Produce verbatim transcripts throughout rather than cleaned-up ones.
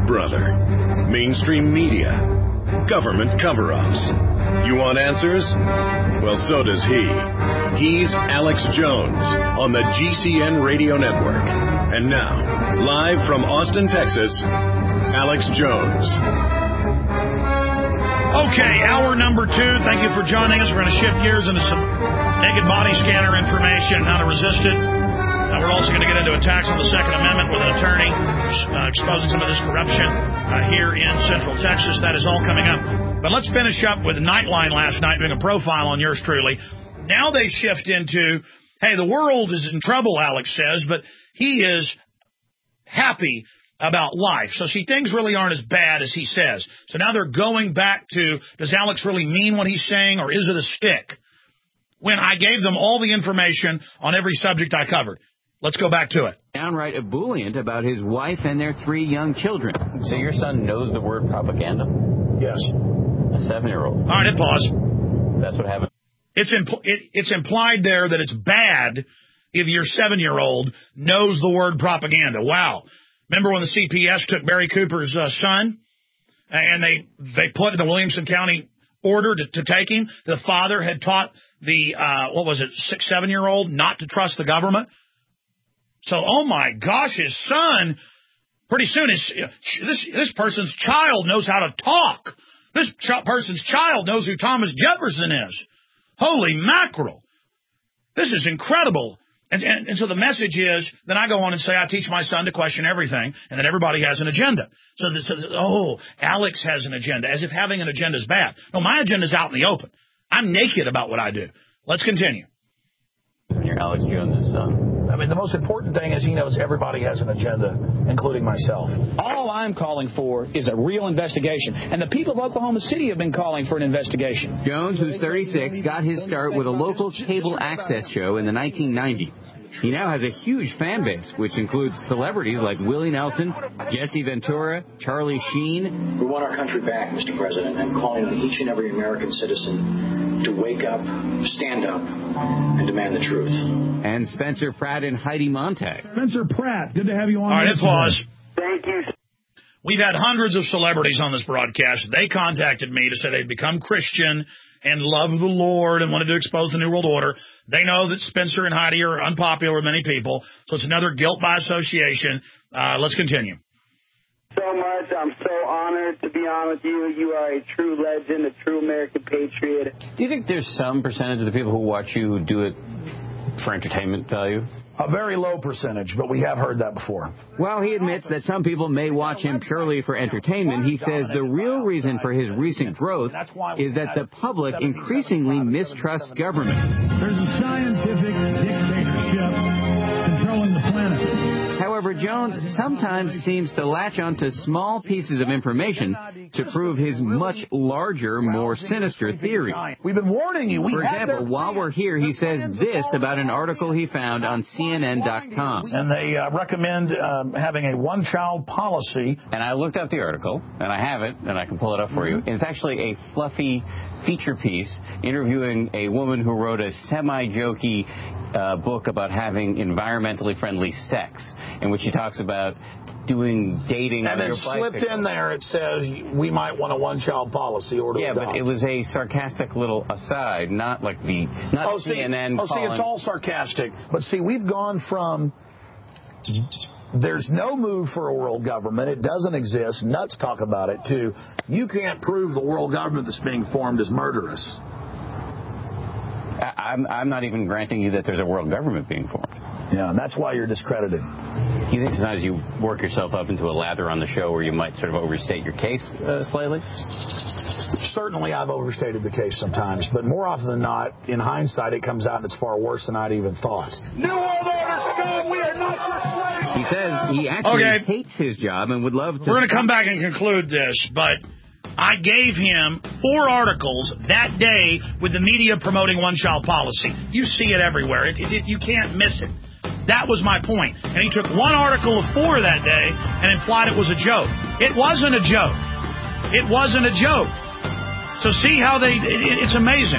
Big Brother, mainstream media, government cover-ups. You want answers? Well, so does he. He's Alex Jones on the G C N Radio Network. And now, live from Austin, Texas, Alex Jones. Okay, hour number two. Thank you for joining us. We're going to shift gears into some naked body scanner information and how to resist it. Uh, we're also going to get into attacks on the Second Amendment with an attorney uh, exposing some of this corruption uh, here in Central Texas. That is all coming up. But let's finish up with Nightline last night, doing a profile on yours truly. Now they shift into, hey, the world is in trouble, Alex says, but he is happy about life. So, see, things really aren't as bad as he says. So now they're going back to, does Alex really mean what he's saying, or is it a stick? When I gave them all the information on every subject I covered. Let's go back to it. Downright ebullient about his wife and their three young children. So your son knows the word propaganda? Yes. A seven-year-old. All right, hit pause. That's what happened. It's, impl- it, it's implied there that it's bad if your seven-year-old knows the word propaganda. Wow. Remember when the C P S took Barry Cooper's uh, son, and they they put in the Williamson County order to, to take him? The father had taught the, uh, what was it, six, seven-year-old not to trust the government. So, oh, my gosh, his son, pretty soon, his, this, this person's child knows how to talk. This ch- person's child knows who Thomas Jefferson is. Holy mackerel. This is incredible. And, and, and so the message is, then I go on and say, I teach my son to question everything, and that everybody has an agenda. So, this, so oh, Alex has an agenda, as if having an agenda is bad. No, my agenda is out in the open. I'm naked about what I do. Let's continue. You're Alex Jones' son. I mean, the most important thing is he knows everybody has an agenda, including myself. All I'm calling for is a real investigation. And the people of Oklahoma City have been calling for an investigation. Jones, who's thirty-six, got his start with a local cable access show in the nineteen nineties. He now has a huge fan base, which includes celebrities like Willie Nelson, Jesse Ventura, Charlie Sheen. We want our country back, Mister President. I'm calling on each and every American citizen to wake up, stand up, and demand the truth. And Spencer Pratt and Heidi Montag. Spencer Pratt, good to have you on. All right, applause. Thank you. We've had hundreds of celebrities on this broadcast. They contacted me to say they'd become Christian and love the Lord and wanted to expose the New World Order. They know that Spencer and Heidi are unpopular with many people, so it's another guilt by association. Uh, let's continue. So much. I'm so honored to be on with you. You are a true legend, a true American patriot. Do you think there's some percentage of the people who watch you who do it for entertainment value? A very low percentage, but we have heard that before. While he admits that some people may watch him purely for entertainment, he says the real reason for his recent growth is that the public increasingly mistrusts government. There's a scientific dictatorship controlling the planet. However, Jones sometimes seems to latch onto small pieces of information to prove his much larger, more sinister theory. We've been warning you. We For example, while we're here, he says this about an article he found on C N N dot com. And they uh, recommend um, having a one-child policy. And I looked up the article, and I have it, and I can pull it up for you. It's actually a fluffy feature piece interviewing a woman who wrote a semi-jokey uh, book about having environmentally friendly sex, in which she talks about doing dating. And then slipped in there, it says we might want a one-child policy or to Yeah, adopt. but it was a sarcastic little aside, not like the not oh, see, C N N. Oh, see, it's all sarcastic. But see, we've gone from there's no move for a world government, it doesn't exist, nuts talk about it, to you can't prove the world government that's being formed is murderous. I'm, I'm not even granting you that there's a world government being formed. Yeah, and that's why you're discredited. You think sometimes you work yourself up into a lather on the show where you might sort of overstate your case uh, slightly? Certainly I've overstated the case sometimes, but more often than not, in hindsight, it comes out and it's far worse than I'd even thought. New World Order scum, we are not your slaves! He says he actually okay. hates his job and would love to... We're going to come back and conclude this, but I gave him four articles that day with the media promoting one-child policy. You see it everywhere. It, it, it, you can't miss it. That was my point. And he took one article of four that day and implied it was a joke. It wasn't a joke. It wasn't a joke. So see how they... It, it's amazing.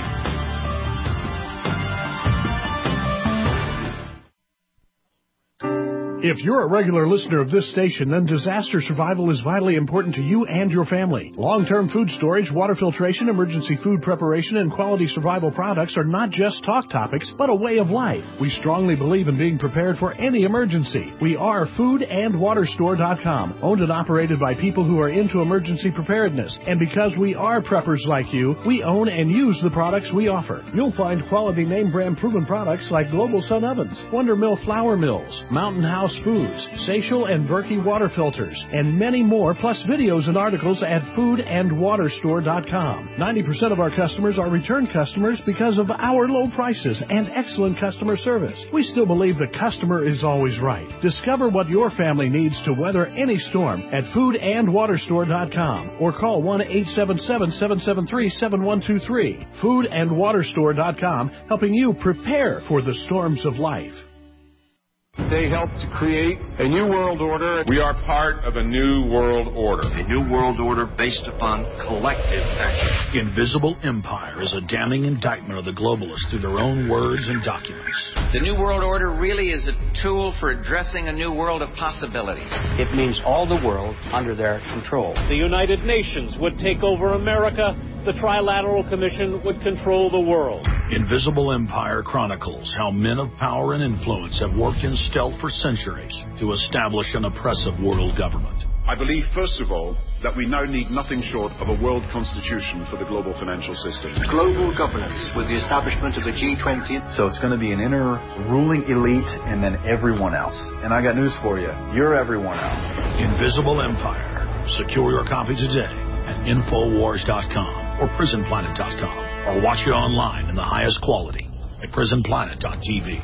If you're a regular listener of this station, then disaster survival is vitally important to you and your family. Long-term food storage, water filtration, emergency food preparation, and quality survival products are not just talk topics, but a way of life. We strongly believe in being prepared for any emergency. We are food and water store dot com, owned and operated by people who are into emergency preparedness. And because we are preppers like you, we own and use the products we offer. You'll find quality name brand proven products like Global Sun Ovens, Wonder Mill Flour Mills, Mountain House Foods, Seychelles and Berkey water filters, and many more, plus videos and articles at food and water store dot com. ninety percent of our customers are return customers because of our low prices and excellent customer service. We still believe the customer is always right. Discover what your family needs to weather any storm at food and water store dot com or call one eight seven seven, seven seven three, seven one two three. food and water store dot com, helping you prepare for the storms of life. They helped to create a new world order. We are part of a new world order. A new world order based upon collective action. Invisible Empire is a damning indictment of the globalists through their own words and documents. The new world order really is a tool for addressing a new world of possibilities. It means all the world under their control. The United Nations would take over America. The Trilateral Commission would control the world. Invisible Empire chronicles how men of power and influence have worked in stealth for centuries to establish an oppressive world government. I believe, first of all, that we now need nothing short of a world constitution for the global financial system. Global governance with the establishment of the G twenty. So it's going to be an inner ruling elite and then everyone else. And I got news for you. You're everyone else. Invisible Empire. Secure your copy today at infowars dot com or prison planet dot com or watch it online in the highest quality at prison planet dot t v.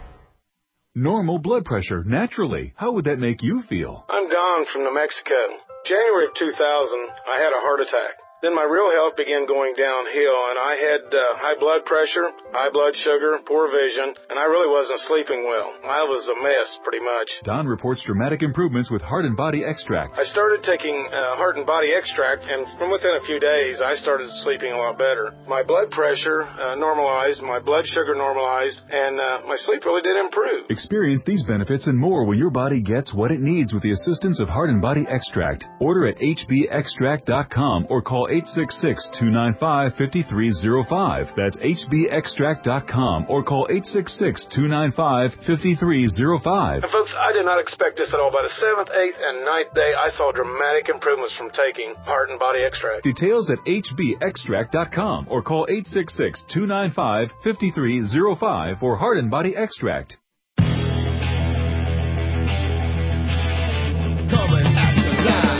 Normal blood pressure, naturally. How would that make you feel? I'm Don from New Mexico. January of two thousand, I had a heart attack. Then my real health began going downhill, and I had uh, high blood pressure, high blood sugar, poor vision, and I really wasn't sleeping well. I was a mess, pretty much. Don reports dramatic improvements with Heart and Body Extract. I started taking uh, Heart and Body Extract, and from within a few days, I started sleeping a lot better. My blood pressure uh, normalized, my blood sugar normalized, and uh, my sleep really did improve. Experience these benefits and more when your body gets what it needs with the assistance of Heart and Body Extract. Order at h b extract dot com or call eight six six, two nine five, five three zero five. That's h b extract dot com or call eight six six, two nine five, five three zero five. And folks, I did not expect this at all. By the seventh, eighth, and ninth day, I saw dramatic improvements from taking Heart and Body Extract. Details at h b extract dot com or call eight six six, two nine five, five three zero five for Heart and Body Extract. Coming at you live.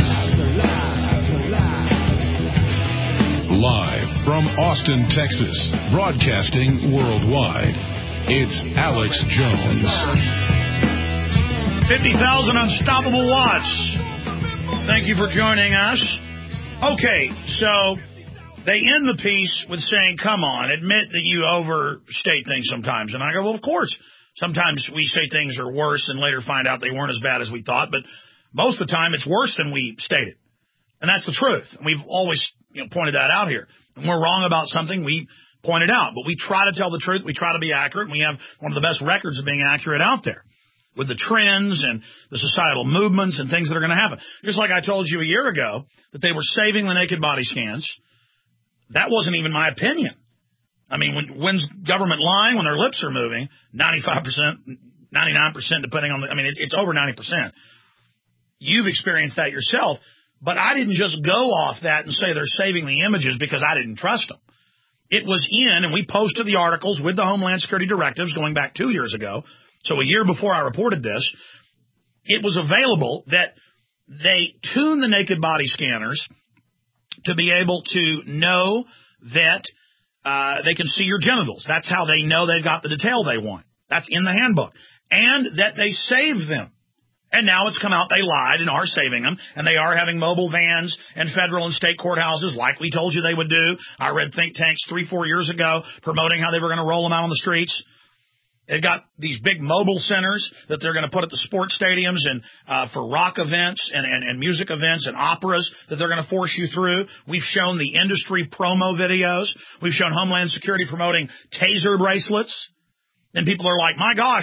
Live from Austin, Texas, broadcasting worldwide, it's Alex Jones. fifty thousand unstoppable watts. Thank you for joining us. Okay, so they end the piece with saying, come on, admit that you overstate things sometimes. And I go, well, of course. Sometimes we say things are worse and later find out they weren't as bad as we thought. But most of the time, it's worse than we stated. And that's the truth. We've always you know, pointed that out here. When we're wrong about something, we point it out. But we try to tell the truth. We try to be accurate. And we have one of the best records of being accurate out there with the trends and the societal movements and things that are going to happen. Just like I told you a year ago that they were saving the naked body scans. That wasn't even my opinion. I mean, when, when's government lying? When their lips are moving, ninety-five percent, ninety-nine percent, depending on the, I mean, it, it's over ninety percent. You've experienced that yourself. But I didn't just go off that and say they're saving the images because I didn't trust them. It was in, and we posted the articles with the Homeland Security directives going back two years ago. So a year before I reported this, it was available that they tune the naked body scanners to be able to know that uh, they can see your genitals. That's how they know they've got the detail they want. That's in the handbook. And that they save them. And now it's come out they lied and are saving them, and they are having mobile vans and federal and state courthouses like we told you they would do. I read think tanks three, four years ago promoting how they were going to roll them out on the streets. They've got these big mobile centers that they're going to put at the sports stadiums and uh, for rock events and, and, and music events and operas that they're going to force you through. We've shown the industry promo videos. We've shown Homeland Security promoting taser bracelets. And people are like, my gosh,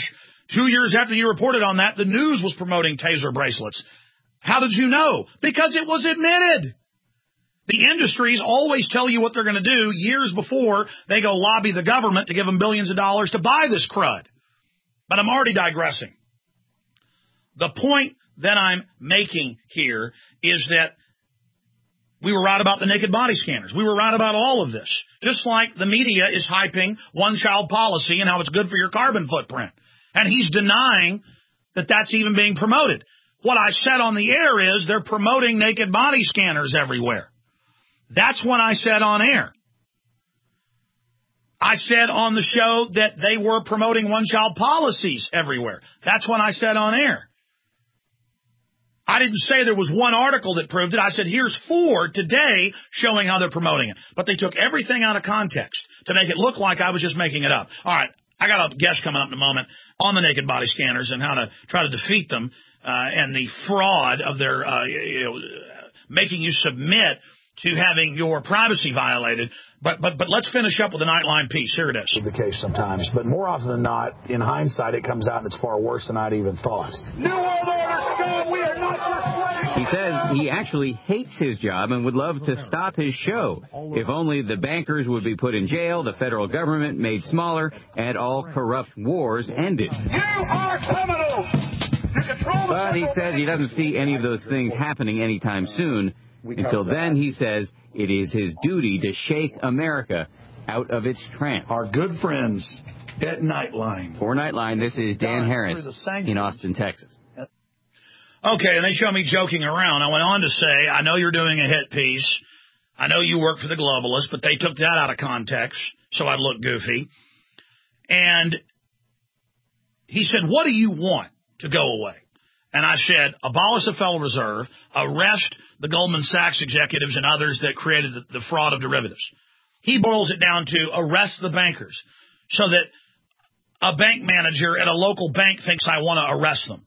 Two years after you reported on that, the news was promoting taser bracelets. How did you know? Because it was admitted. The industries always tell you what they're going to do years before they go lobby the government to give them billions of dollars to buy this crud. But I'm already digressing. The point that I'm making here is that we were right about the naked body scanners. We were right about all of this. Just like the media is hyping one-child policy and how it's good for your carbon footprint. And he's denying that that's even being promoted. What I said on the air is they're promoting naked body scanners everywhere. That's what I said on air. I said on the show that they were promoting one-child policies everywhere. That's what I said on air. I didn't say there was one article that proved it. I said, here's four today showing how they're promoting it. But they took everything out of context to make it look like I was just making it up. All right, I got a guest coming up in a moment on the naked body scanners and how to try to defeat them uh, and the fraud of their uh, you know, making you submit to having your privacy violated. But but but let's finish up with the Nightline piece. Here it is. The case sometimes, but more often than not, in hindsight, it comes out and it's far worse than I'd even thought. New World Order scum, we are not your friends. He says he actually hates his job and would love to stop his show. If only the bankers would be put in jail, the federal government made smaller, and all corrupt wars ended. You are criminals. You control the But he says he doesn't see any of those things happening anytime soon. Until then, he says, it is his duty to shake America out of its trance. Our good friends at Nightline. For Nightline, this is Dan Harris in Austin, Texas. Okay, and they show me joking around. I went on to say, I know you're doing a hit piece. I know you work for the globalists, but they took that out of context, so I'd look goofy. And he said, what do you want to go away? And I said, abolish the Federal Reserve, arrest the Goldman Sachs executives and others that created the, the fraud of derivatives. He boils it down to arrest the bankers so that a bank manager at a local bank thinks I want to arrest them.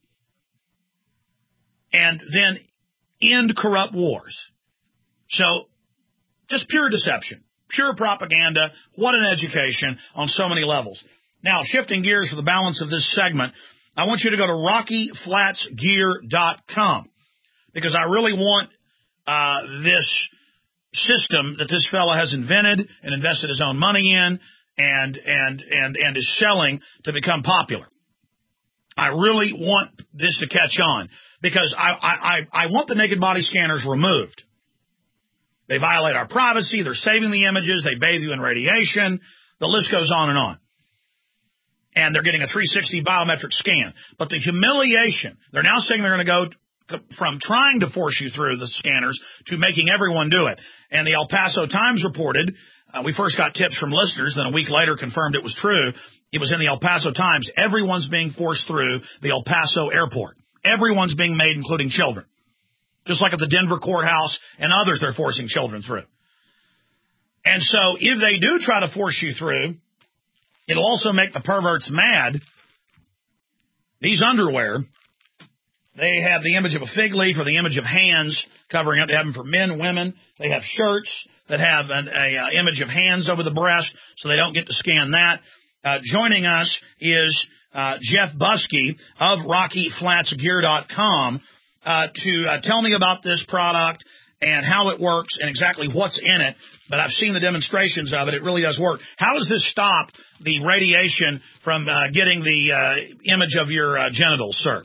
And then end corrupt wars. So just pure deception, pure propaganda. What an education on so many levels. Now, shifting gears for the balance of this segment, I want you to go to Rocky Flats Gear dot com because I really want uh, this system that this fella has invented and invested his own money in and and and and is selling to become popular. I really want this to catch on because I I I want the naked body scanners removed. They violate our privacy. They're saving the images. They bathe you in radiation. The list goes on and on. And they're getting a three sixty biometric scan. But the humiliation, they're now saying they're going to go from trying to force you through the scanners to making everyone do it. And the El Paso Times reported, uh, we first got tips from listeners, then a week later confirmed it was true. It was in the El Paso Times. Everyone's being forced through the El Paso airport. Everyone's being made, including children. Just like at the Denver courthouse and others, they're forcing children through. And so if they do try to force you through, it'll also make the perverts mad. These underwear, they have the image of a fig leaf or the image of hands covering it. They have them for men, women. They have shirts that have an a, a image of hands over the breast, so they don't get to scan that. Uh, joining us is uh, Jeff Buskey of Rocky Flats Gear dot com uh, to uh, tell me about this product and how it works and exactly what's in it. But I've seen the demonstrations of it. It really does work. How does this stop the radiation from uh, getting the uh, image of your uh, genitals, sir?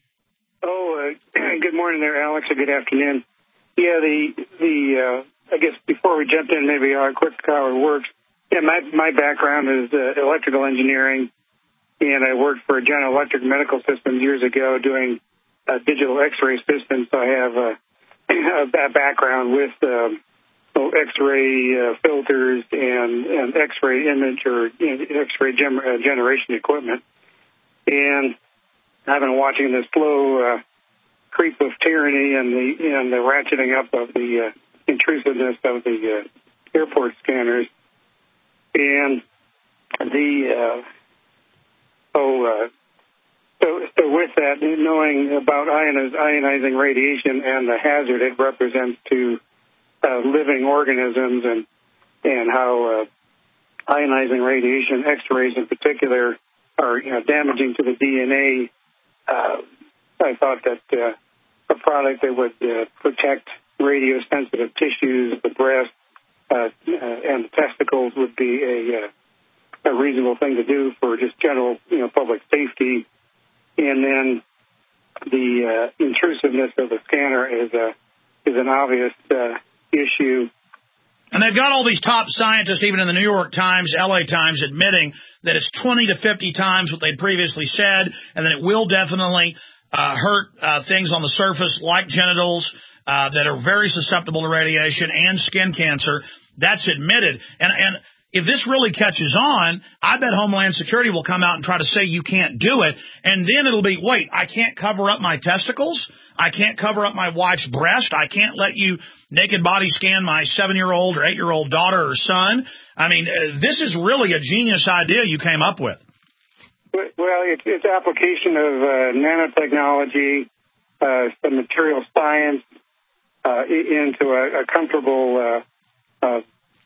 Oh, uh, good morning there, Alex, or good afternoon. Yeah, the, the uh, I guess before we jump in, maybe a quick how it works. Yeah, my, my background is uh, electrical engineering, and I worked for General Electric Medical Systems years ago doing uh, digital X-ray systems. So I have a, a background with uh, X-ray uh, filters and, and X-ray image or you know, X-ray gem- uh, generation equipment. And I've been watching this slow uh, creep of tyranny and the and the ratcheting up of the uh, intrusiveness of the uh, airport scanners. And the uh, oh, uh, so, so with that, knowing about ioniz- ionizing radiation and the hazard it represents to uh, living organisms and and how uh, ionizing radiation, X-rays in particular, are you know, damaging to the D N A. Uh, I thought that uh, a product that would uh, protect radio-sensitive tissues, the breast, uh, uh, and the testicles would be a, uh, a reasonable thing to do for just general, you know, public safety. And then the uh, intrusiveness of the scanner is a is an obvious uh, issue. And they've got all these top scientists, even in the New York Times, L A Times, admitting that it's twenty to fifty times what they'd previously said, and that it will definitely uh, hurt uh, things on the surface like genitals uh, that are very susceptible to radiation and skin cancer. That's admitted. And, and if this really catches on, I bet Homeland Security will come out and try to say you can't do it. And then it'll be, wait, I can't cover up my testicles? I can't cover up my wife's breast? I can't let you naked body scan my seven-year-old or eight-year-old daughter or son? I mean, uh, this is really a genius idea you came up with. Well, it's, it's application of uh, nanotechnology, uh, some material science uh, into a, a comfortable uh, uh,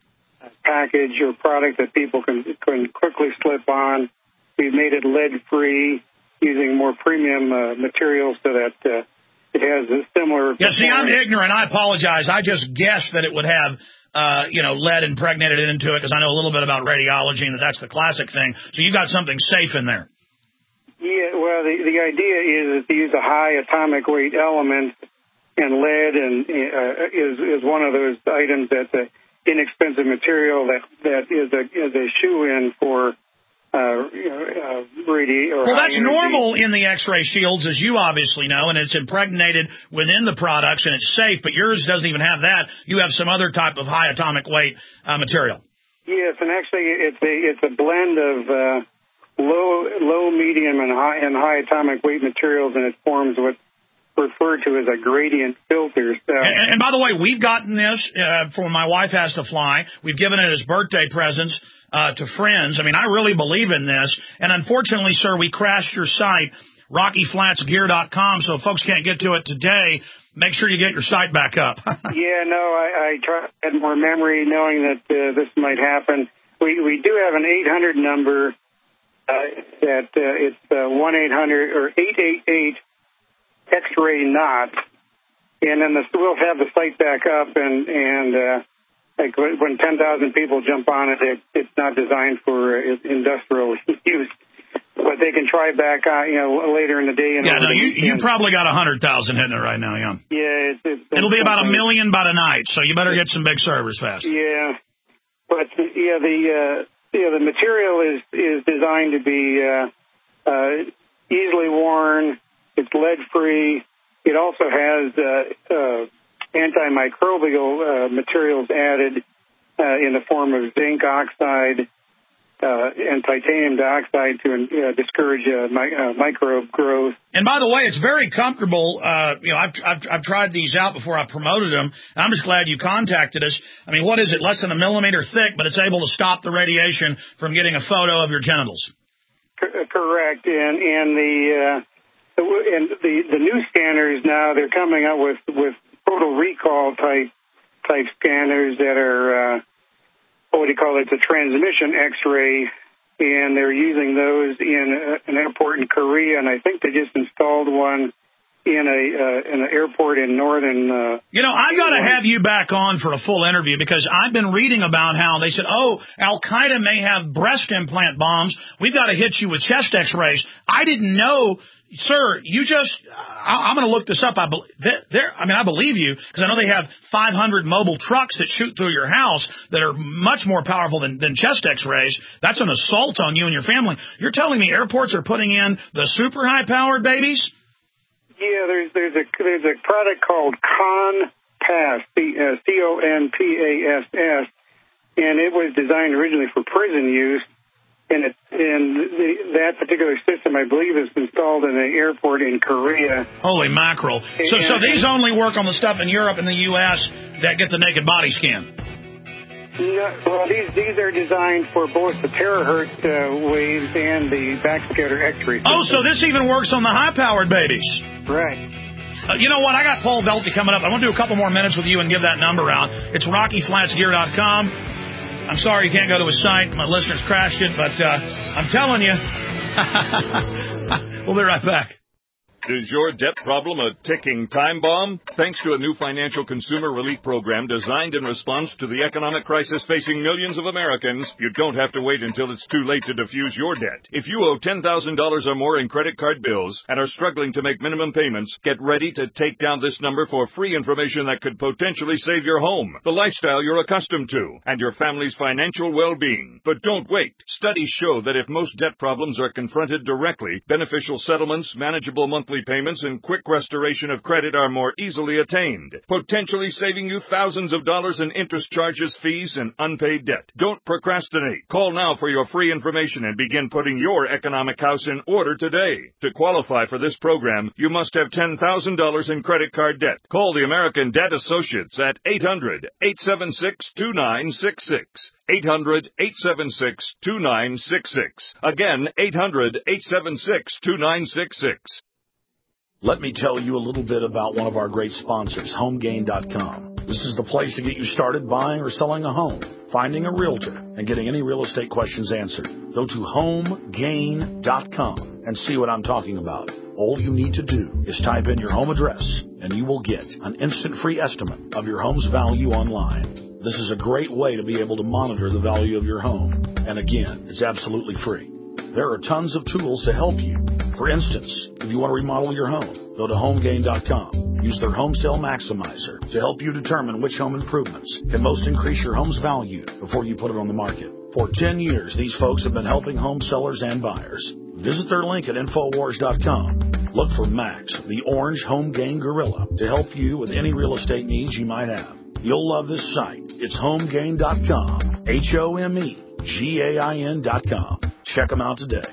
package or product that people can, can quickly slip on. We've made it lead-free using more premium uh, materials so that uh, it has a similar... Yeah, see, I'm ignorant. I apologize. I just guessed that it would have, uh, you know, lead impregnated into it because I know a little bit about radiology and that that's the classic thing. So you got something safe in there. Yeah, well, the, the idea is to use a high atomic weight element, and lead and uh, is is one of those items that's an inexpensive material that, that is a, is a shoe-in for Uh, you know, uh, radi- or well, that's energy. normal in the X-ray shields, as you obviously know, and it's impregnated within the products, and it's safe, but yours doesn't even have that. You have some other type of high atomic weight uh, material. Yes, and actually it's a, it's a blend of uh, low, low, medium, and high, and high atomic weight materials, and it forms what's referred to as a gradient filter. So. And, and by the way, we've gotten this uh, for when my wife has to fly. We've given it as birthday presents Uh, to friends. I mean, I really believe in this. And unfortunately, sir, we crashed your site, Rocky Flats Gear dot com, so if folks can't get to it today, make sure you get your site back up. Yeah, no, I, I tried to add more memory knowing that uh, this might happen. We we do have an eight hundred number uh, that uh, it's uh, one eight hundred or eight eight eight X-ray not, and then the, we'll have the site back up and, and uh, like when ten thousand people jump on it, it, it's not designed for industrial use. But they can try back, uh, you know, later in the day. And yeah, no, you, you probably got one hundred thousand hitting it right now, yeah. Yeah. It's, it's, It'll be about a million by tonight, so you better get some big servers fast. Yeah. But, yeah, the uh, yeah, the material is, is designed to be uh, uh, easily worn. It's lead-free. It also has... Uh, uh, antimicrobial uh, materials added uh, in the form of zinc oxide uh, and titanium dioxide to uh, discourage uh, mi- uh, microbe growth. And by the way, it's very comfortable. Uh, you know, I've, I've I've tried these out before I promoted them. And I'm just glad you contacted us. I mean, what is it? Less than a millimeter thick, but it's able to stop the radiation from getting a photo of your genitals. C- correct. And and the uh, and the the new scanners now they're coming out with with total recall type type scanners that are uh, what do you call it? It's a transmission X-ray, and they're using those in a, an airport in Korea, and I think they just installed one in a uh, in an airport in northern. Uh, you know, I've got to have you back on for a full interview because I've been reading about how they said, oh, Al Qaeda may have breast implant bombs. We've got to hit you with chest X-rays. I didn't know. Sir, you just, I, I'm going to look this up. I, be, I mean, I believe you because I know they have five hundred mobile trucks that shoot through your house that are much more powerful than, than chest X-rays. That's an assault on you and your family. You're telling me airports are putting in the super high-powered babies? Yeah, there's there's a there's a product called ConPass, C O N P A S S, and it was designed originally for prison use. And, it, and the, that particular system, I believe, is installed in an airport in Korea. Holy mackerel. So and, so these only work on the stuff in Europe and the U S that get the naked body scan? No, well, these these are designed for both the terahertz uh, waves and the backscatter X-ray system. Oh, so this even works on the high-powered babies. Right. Uh, you know what? I got Paul Velty coming up. I want to do a couple more minutes with you and give that number out. It's Rocky Flats Gear dot com. I'm sorry you can't go to his site. My listeners crashed it, but uh, I'm telling you, We'll be right back. Is your debt problem a ticking time bomb? Thanks to a new financial consumer relief program designed in response to the economic crisis facing millions of Americans, you don't have to wait until it's too late to defuse your debt. If you owe ten thousand dollars or more in credit card bills and are struggling to make minimum payments, get ready to take down this number for free information that could potentially save your home, the lifestyle you're accustomed to, and your family's financial well-being. But don't wait. Studies show that if most debt problems are confronted directly, beneficial settlements, manageable monthly payments, and quick restoration of credit are more easily attained, potentially saving you thousands of dollars in interest charges, fees, and unpaid debt. Don't procrastinate. Call now for your free information and begin putting your economic house in order today. To qualify for this program, you must have ten thousand dollars in credit card debt. Call the American Debt Associates at eight hundred, eight seven six, two nine six six. eight hundred, eight seven six, two nine six six. Again, eight hundred, eight seven six, two nine six six. Let me tell you a little bit about one of our great sponsors, home gain dot com. This is the place to get you started buying or selling a home, finding a realtor, and getting any real estate questions answered. Go to home gain dot com and see what I'm talking about. All you need to do is type in your home address, and you will get an instant free estimate of your home's value online. This is a great way to be able to monitor the value of your home. And again, it's absolutely free. There are tons of tools to help you. For instance, if you want to remodel your home, go to home gain dot com. Use their Home Sale Maximizer to help you determine which home improvements can most increase your home's value before you put it on the market. For ten years, these folks have been helping home sellers and buyers. Visit their link at infowars dot com. Look for Max, the orange home gain gorilla, to help you with any real estate needs you might have. You'll love this site. It's home gain dot com. H O M E G A I N dot com. Check them out today.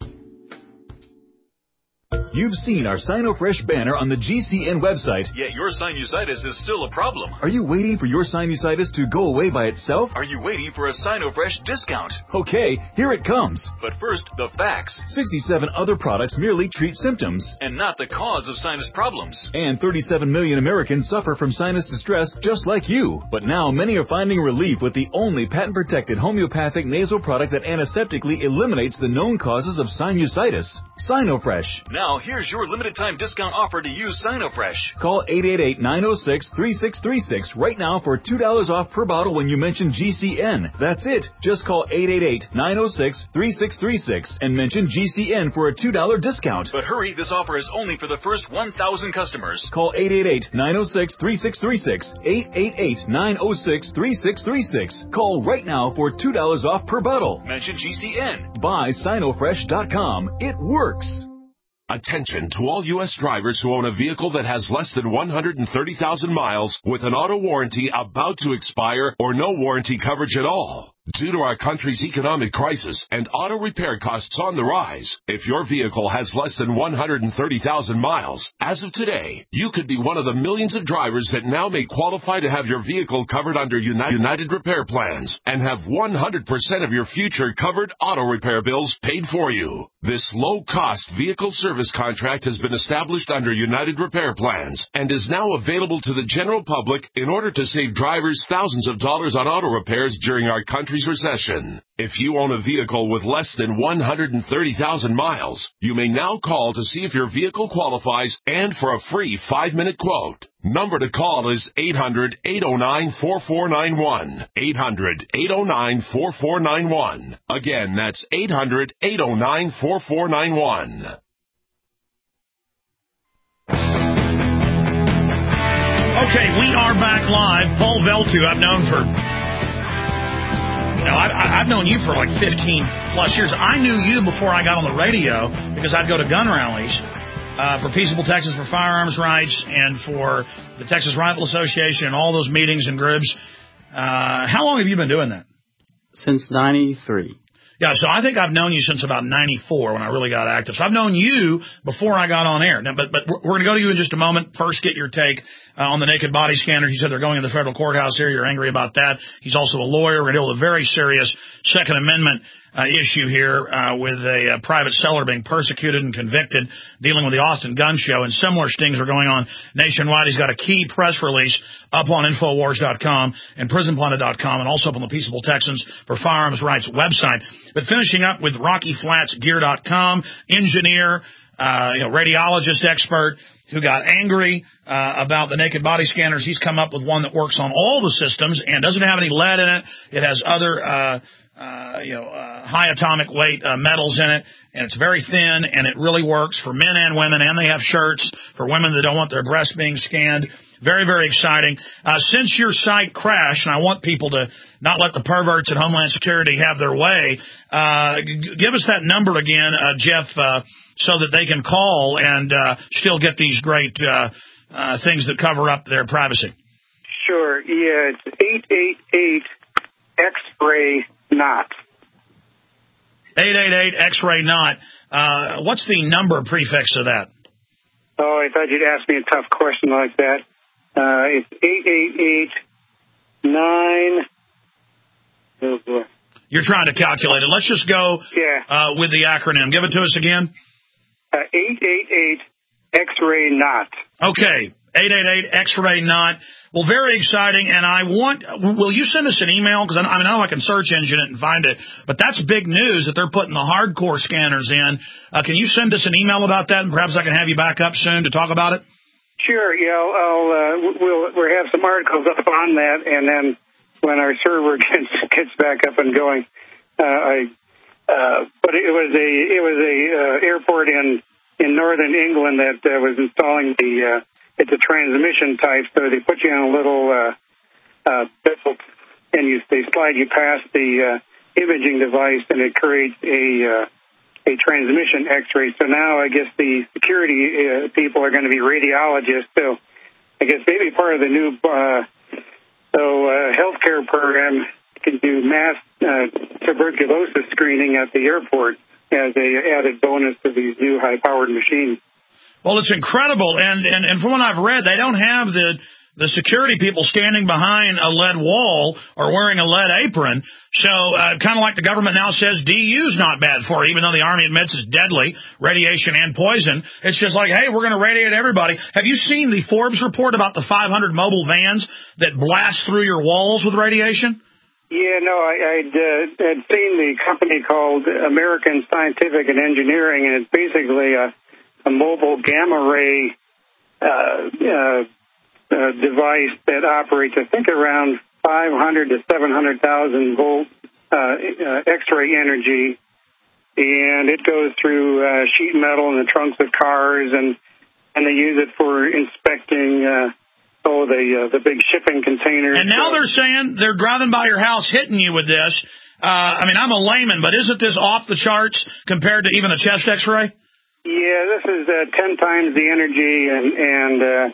You've seen our SinoFresh banner on the G C N website. Yet your sinusitis is still a problem. Are you waiting for your sinusitis to go away by itself? Are you waiting for a SinoFresh discount? Okay, here it comes. But first, the facts. sixty-seven other products merely treat symptoms. And not the cause of sinus problems. And thirty-seven million Americans suffer from sinus distress just like you. But now many are finding relief with the only patent-protected homeopathic nasal product that antiseptically eliminates the known causes of sinusitis. SinoFresh. Now, here's your limited time discount offer to use SinoFresh. Call eight eight eight, nine oh six, three six three six right now for two dollars off per bottle when you mention G C N. That's it. Just call eight eight eight, nine oh six, three six three six and mention G C N for a two dollars discount. But hurry, this offer is only for the first one thousand customers. Call eight eight eight, nine oh six, three six three six, eight eight eight, nine oh six, three six three six. Call right now for two dollars off per bottle. Mention G C N. Buy Sinofresh dot com. It works. Attention to all U S drivers who own a vehicle that has less than one hundred thirty thousand miles with an auto warranty about to expire or no warranty coverage at all. Due to our country's economic crisis and auto repair costs on the rise, if your vehicle has less than one hundred thirty thousand miles, as of today, you could be one of the millions of drivers that now may qualify to have your vehicle covered under United Repair Plans and have one hundred percent of your future covered auto repair bills paid for you. This low-cost vehicle service contract has been established under United Repair Plans and is now available to the general public in order to save drivers thousands of dollars on auto repairs during our country's recession. If you own a vehicle with less than one hundred thirty thousand miles, you may now call to see if your vehicle qualifies and for a free five-minute quote. Number to call is eight hundred, eight oh nine, four four nine one. eight hundred, eight oh nine, four four nine one. Again, that's eight hundred, eight oh nine, four four nine one. Okay, we are back live. Paul Veltu, I've known for, you know, I, I've known you for like fifteen plus years. I knew you before I got on the radio because I'd go to gun rallies uh, for Peaceable Texas for firearms rights and for the Texas Rifle Association and all those meetings and groups. Uh, how long have you been doing that? Since ninety-three. Yeah, so I think I've known you since about ninety-four when I really got active. So I've known you before I got on air. Now, but but we're going to go to you in just a moment. First, get your take uh, on the naked body scanners. You said they're going into the federal courthouse here. You're angry about that. He's also a lawyer. We're going to deal with a very serious Second Amendment uh, issue here uh, with a, a private seller being persecuted and convicted, dealing with the Austin Gun Show, and similar stings are going on nationwide. He's got a key press release up on Infowars dot com and Prison Planet dot com, and also up on the Peaceable Texans for Firearms Rights website. But finishing up with Rocky Flats Gear dot com, engineer, uh, you know, radiologist expert, who got angry uh, about the naked body scanners. He's come up with one that works on all the systems and doesn't have any lead in it. It has other, uh, uh, you know, uh, high atomic weight uh, metals in it, and it's very thin, and it really works for men and women, and they have shirts for women that don't want their breasts being scanned. Very, very exciting. Uh, since your site crashed, and I want people to not let the perverts at Homeland Security have their way, uh, g- give us that number again, uh, Jeff, uh, so that they can call and uh, still get these great uh, uh, things that cover up their privacy. Sure. Yeah, it's eight eight eight X-ray not. eight eight eight X-ray not. Uh, what's the number prefix of that? Oh, I thought you'd ask me a tough question like that. Uh, it's eight eight eight nine. Oh, boy. You're trying to calculate it. Let's just go yeah. uh, with the acronym. Give it to us again. Uh, eight eight eight X-ray not. Okay, eight eight eight X-ray not. Well, very exciting, and I want, will you send us an email? Because I, I mean, I know I can search engine it and find it, but that's big news that they're putting the hardcore scanners in. Uh, can you send us an email about that, and perhaps I can have you back up soon to talk about it? Sure, yeah, I'll, I'll uh, we'll, we'll have some articles up on that, and then when our server gets, gets back up and going, uh, I, uh, but it was a, it was a, uh, airport in, in northern England that uh, was installing the, uh, it's a transmission type, so they put you on a little, uh, uh, pistol, and you, they slide you past the, uh, imaging device, and it creates a, uh, a transmission X-ray. So now I guess the security uh, people are going to be radiologists. So I guess maybe part of the new uh, so uh, healthcare program can do mass uh, tuberculosis screening at the airport as a added bonus to these new high-powered machines. Well, it's incredible, and, and, and from what I've read, they don't have the the security people standing behind a lead wall or wearing a lead apron. So uh, kind of like the government now says D U's not bad for it, even though the Army admits it's deadly, radiation and poison. It's just like, hey, we're going to radiate everybody. Have you seen the Forbes report about the five hundred mobile vans that blast through your walls with radiation? Yeah, no, I, I'd uh, had seen the company called American Scientific and Engineering, and it's basically a, a mobile gamma ray uh, uh Uh, device that operates, I think, around five hundred to seven hundred thousand volt uh, uh, X-ray energy, and it goes through uh, sheet metal in the trunks of cars, and and they use it for inspecting uh, oh the uh, the big shipping containers. And now they're saying they're driving by your house, hitting you with this. Uh, I mean, I'm a layman, but isn't this off the charts compared to even a chest X-ray? Yeah, this is uh, ten times the energy, and and uh,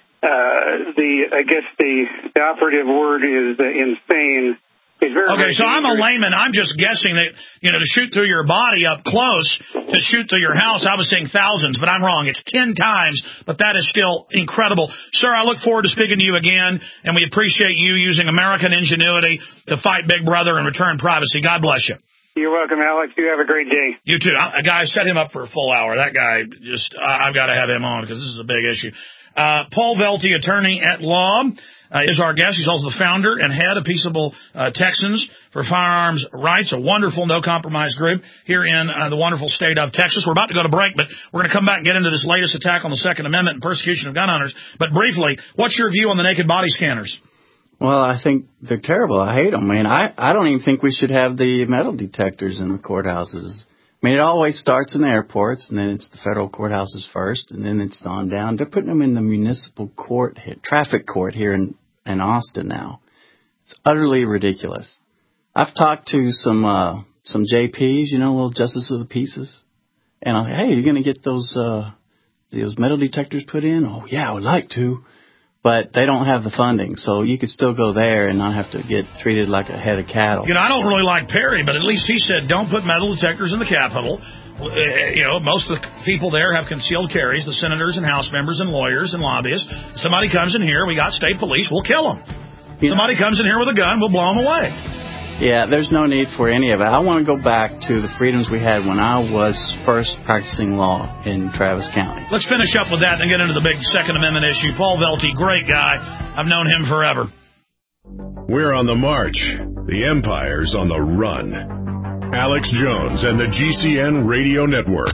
Uh, the I guess the, the operative word is uh, insane. It's very, okay, very so dangerous. I'm a layman. I'm just guessing that, you know, to shoot through your body up close, to shoot through your house, I was saying thousands, but I'm wrong. It's ten times, but that is still incredible. Sir, I look forward to speaking to you again, and we appreciate you using American ingenuity to fight Big Brother and return privacy. God bless you. You're welcome, Alex. You have a great day. You too. A guy, set him up for a full hour. That guy, just, I've got to have him on because this is a big issue. Uh, Paul Velty, attorney at law, uh, is our guest. He's also the founder and head of Peaceable uh, Texans for Firearms Rights, a wonderful no-compromise group here in uh, the wonderful state of Texas. We're about to go to break, but we're going to come back and get into this latest attack on the Second Amendment and persecution of gun owners. But briefly, what's your view on the naked body scanners? Well, I think they're terrible. I hate them, man. I, I don't even think we should have the metal detectors in the courthouses. I mean, it always starts in the airports, and then it's the federal courthouses first, and then it's on down. They're putting them in the municipal court, traffic court here in, in Austin now. It's utterly ridiculous. I've talked to some uh, some J Ps, you know, little Justice of the Peaces, and I'm like, hey, you're going to get those uh, those metal detectors put in? Oh, yeah, I would like to. But they don't have the funding, so you could still go there and not have to get treated like a head of cattle. You know, I don't really like Perry, but at least he said don't put metal detectors in the Capitol. You know, most of the people there have concealed carries, the senators and House members and lawyers and lobbyists. Somebody comes in here, we got state police, we'll kill them. You Somebody know. comes in here with a gun, we'll blow them away. Yeah, there's no need for any of it. I want to go back to the freedoms we had when I was first practicing law in Travis County. Let's finish up with that and get into the big Second Amendment issue. Paul Velty, great guy. I've known him forever. We're on the march. The empire's on the run. Alex Jones and the G C N Radio Network.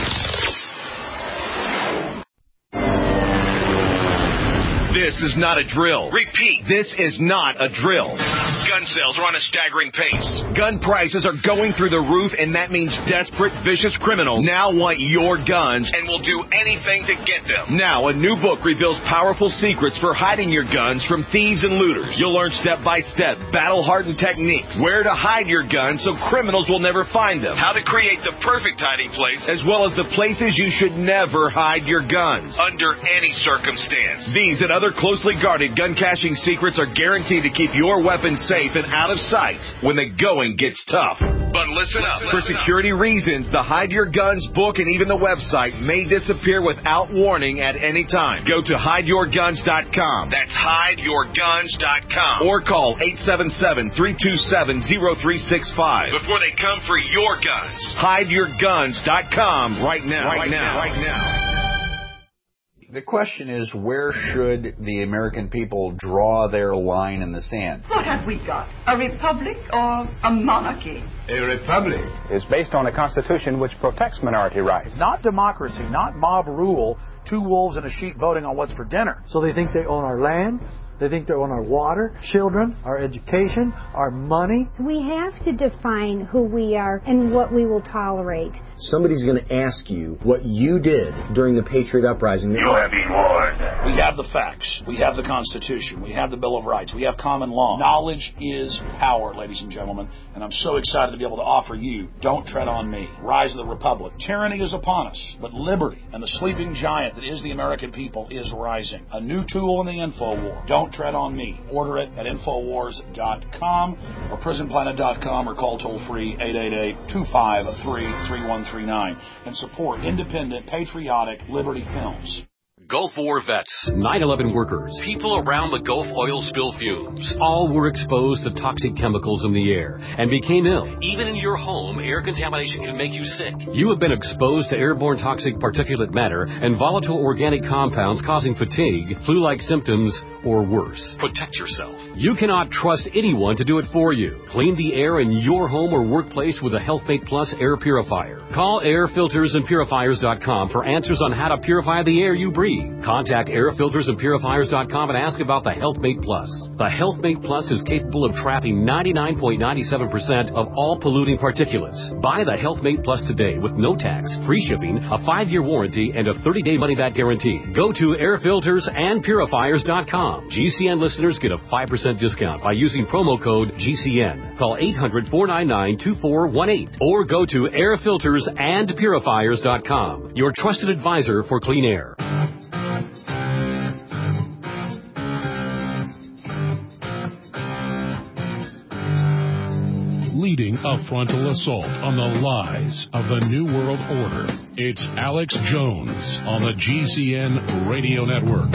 This is not a drill. Repeat, this is not a drill. Gun sales are on a staggering pace. Gun prices are going through the roof, and that means desperate, vicious criminals now want your guns and will do anything to get them. Now, a new book reveals powerful secrets for hiding your guns from thieves and looters. You'll learn step-by-step, battle-hardened techniques, where to hide your guns so criminals will never find them, how to create the perfect hiding place, as well as the places you should never hide your guns, under any circumstance. These and other closely guarded gun caching secrets are guaranteed to keep your weapons safe and out of sight when the going gets tough. But listen up. For security reasons, the Hide Your Guns book and even the website may disappear without warning at any time. Go to hide your guns dot com. That's hide your guns dot com. Or call eight seven seven, three two seven, zero three six five before they come for your guns. hide your guns dot com right now. Right now. Right now. The question is, where should the American people draw their line in the sand? What have we got? A republic or a monarchy? A republic is based on a constitution which protects minority rights. Not democracy, not mob rule, two wolves and a sheep voting on what's for dinner. So they think they own our land, they think they own our water, children, our education, our money. We have to define who we are and what we will tolerate. Somebody's going to ask you what you did during the Patriot Uprising. You have been warned. We have the facts. We have the Constitution. We have the Bill of Rights. We have common law. Knowledge is power, ladies and gentlemen, and I'm so excited to be able to offer you Don't Tread on Me, Rise of the Republic. Tyranny is upon us, but liberty and the sleeping giant that is the American people is rising. A new tool in the info war. Don't Tread on Me. Order it at infowars dot com or prison planet dot com or call toll-free eight eight eight, two five three, three one three nine and support independent, patriotic Liberty Films. Gulf War vets, nine eleven workers, people around the Gulf oil spill fumes. All were exposed to toxic chemicals in the air and became ill. Even in your home, air contamination can make you sick. You have been exposed to airborne toxic particulate matter and volatile organic compounds causing fatigue, flu-like symptoms, or worse. Protect yourself. You cannot trust anyone to do it for you. Clean the air in your home or workplace with a HealthMate Plus air purifier. Call air filters and purifiers dot com for answers on how to purify the air you breathe. Contact air filters and purifiers dot com and ask about the HealthMate Plus. The HealthMate Plus is capable of trapping ninety-nine point nine seven percent of all polluting particulates. Buy the HealthMate Plus today with no tax, free shipping, a five-year warranty, and a thirty-day money-back guarantee. Go to air filters and purifiers dot com. G C N listeners get a five percent discount by using promo code G C N. Call eight hundred, four nine nine, two four one eight or go to air filters and purifiers dot com. Your trusted advisor for clean air. Leading a frontal assault on the lies of the New World Order. It's Alex Jones on the G C N Radio Network.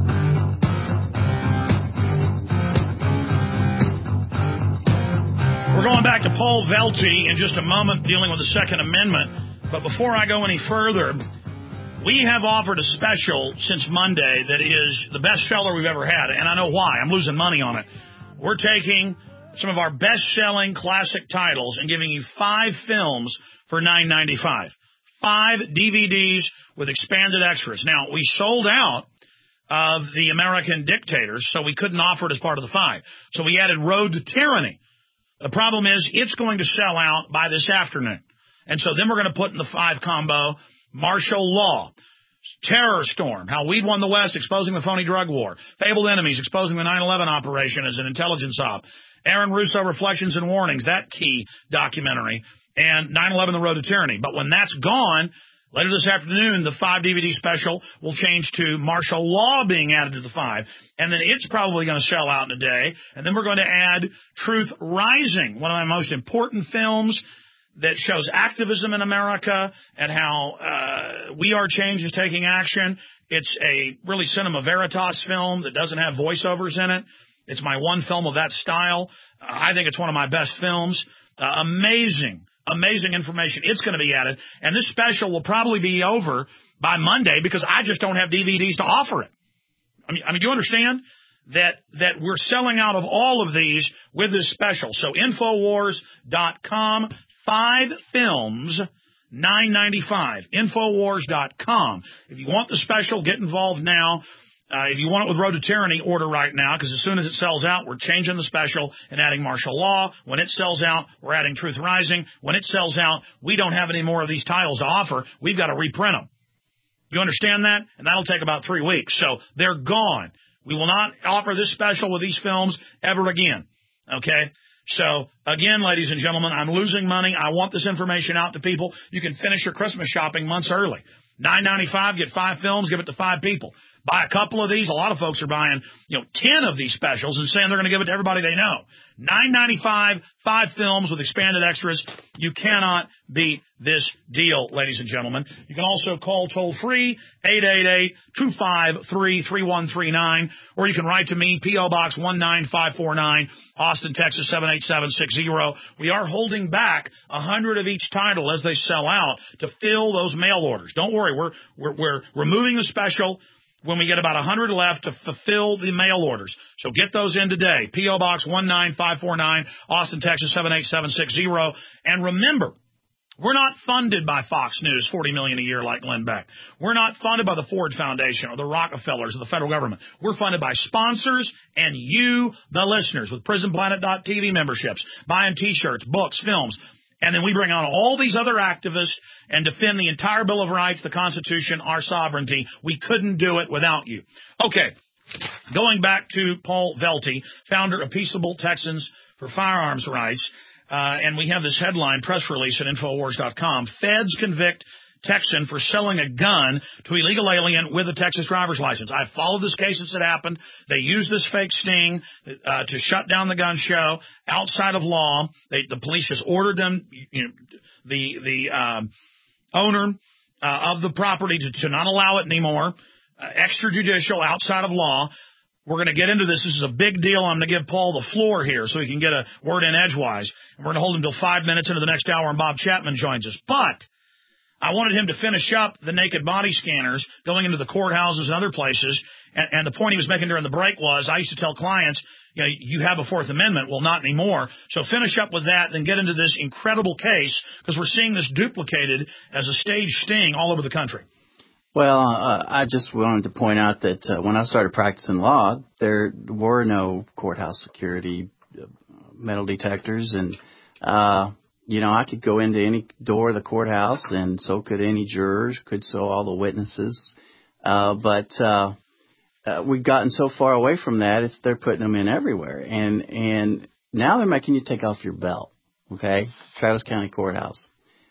We're going back to Paul Velty in just a moment, dealing with the Second Amendment. But before I go any further, we have offered a special since Monday that is the best seller we've ever had, and I know why. I'm losing money on it. We're taking some of our best-selling classic titles and giving you five films for nine ninety-five. Five D V Ds with expanded extras. Now, we sold out of The American Dictators, so we couldn't offer it as part of the five. So we added Road to Tyranny. The problem is it's going to sell out by this afternoon. And so then we're going to put in the five combo Martial Law, Terror Storm, How We'd Won the West, Exposing the Phony Drug War, Fabled Enemies, Exposing the nine eleven Operation as an Intelligence Op, Aaron Russo, Reflections and Warnings, that key documentary, and nine eleven, The Road to Tyranny. But when that's gone, later this afternoon, the five D V D special will change to Martial Law being added to the five, and then it's probably going to sell out in a day. And then we're going to add Truth Rising, one of my most important films that shows activism in America and how uh, We Are Change is taking action. It's a really cinema veritas film that doesn't have voiceovers in it. It's my one film of that style. Uh, I think it's one of my best films. Uh, amazing, amazing information. It's going to be added. And this special will probably be over by Monday because I just don't have D V Ds to offer it. I mean, I mean, do you understand that that we're selling out of all of these with this special? So Infowars dot com, five films, nine ninety-five. Infowars dot com. If you want the special, get involved now. Uh, if you want it with Road to Tyranny, order right now, because as soon as it sells out, we're changing the special and adding martial law. When it sells out, we're adding Truth Rising. When it sells out, we don't have any more of these titles to offer. We've got to reprint them. You understand that? And that'll take about three weeks. So they're gone. We will not offer this special with these films ever again. Okay? So, again, ladies and gentlemen, I'm losing money. I want this information out to people. You can finish your Christmas shopping months early. nine ninety-five, get five films, give it to five people. Buy a couple of these. A lot of folks are buying, you know, ten of these specials and saying they're going to give it to everybody they know. nine ninety-five, five films with expanded extras. You cannot beat this deal, ladies and gentlemen. You can also call toll-free, eight eight eight, two five three, three one three nine, or you can write to me, P O. Box one nine five four nine, Austin, Texas, seven eight seven six zero. We are holding back one hundred of each title as they sell out to fill those mail orders. Don't worry, we're, we're, we're removing the special when we get about one hundred left to fulfill the mail orders. So get those in today. P O. Box one nine five four nine, Austin, Texas, seven eight seven six zero. And remember, we're not funded by Fox News, forty million dollars a year like Glenn Beck. We're not funded by the Ford Foundation or the Rockefellers or the federal government. We're funded by sponsors and you, the listeners, with prison planet dot T V memberships, buying T-shirts, books, films. And then we bring on all these other activists and defend the entire Bill of Rights, the Constitution, our sovereignty. We couldn't do it without you. Okay, going back to Paul Velty, founder of Peaceable Texans for Firearms Rights, uh, and we have this headline, press release at Infowars dot com. Feds convict Texan for selling a gun to illegal alien with a Texas driver's license. I followed this case as it happened. They used this fake sting uh, to shut down the gun show outside of law. They, the police just ordered them, you know, the the um, owner uh, of the property to, to not allow it anymore. Uh, extrajudicial, outside of law. We're going to get into this. This is a big deal. I'm going to give Paul the floor here so he can get a word in edgewise. And we're going to hold him until five minutes into the next hour, and Bob Chapman joins us. But I wanted him to finish up the naked body scanners going into the courthouses and other places. And, and the point he was making during the break was I used to tell clients, you know, you have a Fourth Amendment. Well, not anymore. So finish up with that, then get into this incredible case because we're seeing this duplicated as a stage sting all over the country. Well, uh, I just wanted to point out that uh, when I started practicing law, there were no courthouse security uh, metal detectors. And, uh, you know, I could go into any door of the courthouse, and so could any jurors, could so all the witnesses. Uh, but uh, uh, we've gotten so far away from that, it's they're putting them in everywhere. And, and now they're making you take off your belt, okay, Travis County Courthouse.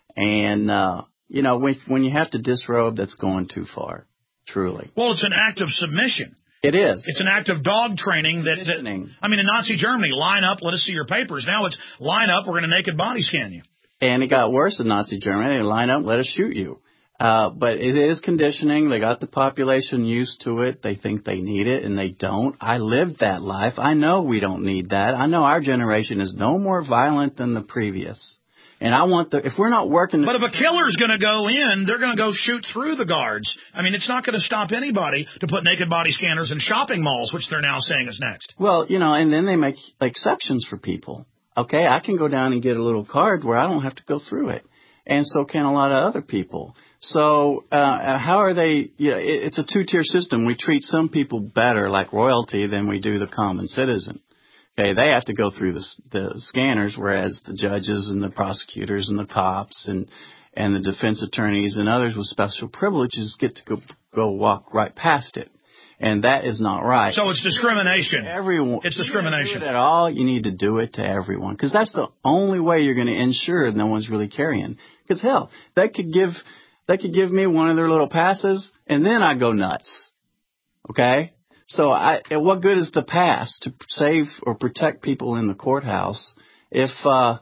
And, uh, you know, when, when you have to disrobe, that's going too far, truly. Well, it's an act of submission. It is. It's an act of dog training. That, that I mean, in Nazi Germany, line up, let us see your papers. Now it's line up, we're going to naked body scan you. And it got worse in Nazi Germany. They line up, let us shoot you. Uh, but it is conditioning. They got the population used to it. They think they need it, and they don't. I lived that life. I know we don't need that. I know our generation is no more violent than the previous. And I want the, if we're not working. But if a killer's going to go in, they're going to go shoot through the guards. I mean, it's not going to stop anybody to put naked body scanners in shopping malls, which they're now saying is next. Well, you know, and then they make exceptions for people. Okay, I can go down and get a little card where I don't have to go through it. And so can a lot of other people. So uh, how are they, you know, it, it's a two-tier system. We treat some people better like royalty than we do the common citizen. Okay, they have to go through the, the scanners, whereas the judges and the prosecutors and the cops and and the defense attorneys and others with special privileges get to go go walk right past it, and that is not right. So it's discrimination. Everyone, it's discrimination. Do it at all, you need to do it to everyone, because that's the only way you're going to ensure no one's really carrying. Because hell, they could give they could give me one of their little passes, and then I go nuts. Okay. So I, what good is the pass to save or protect people in the courthouse if uh, uh,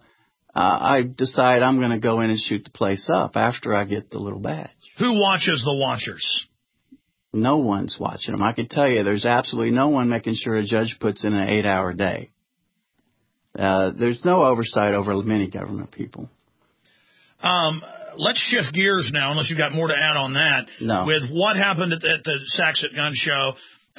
I decide I'm going to go in and shoot the place up after I get the little badge? Who watches the watchers? No one's watching them. I can tell you there's absolutely no one making sure a judge puts in an eight-hour day. Uh, there's no oversight over many government people. Um, let's shift gears now, unless you've got more to add on that. No. With what happened at the, at the Saxett Gun Show,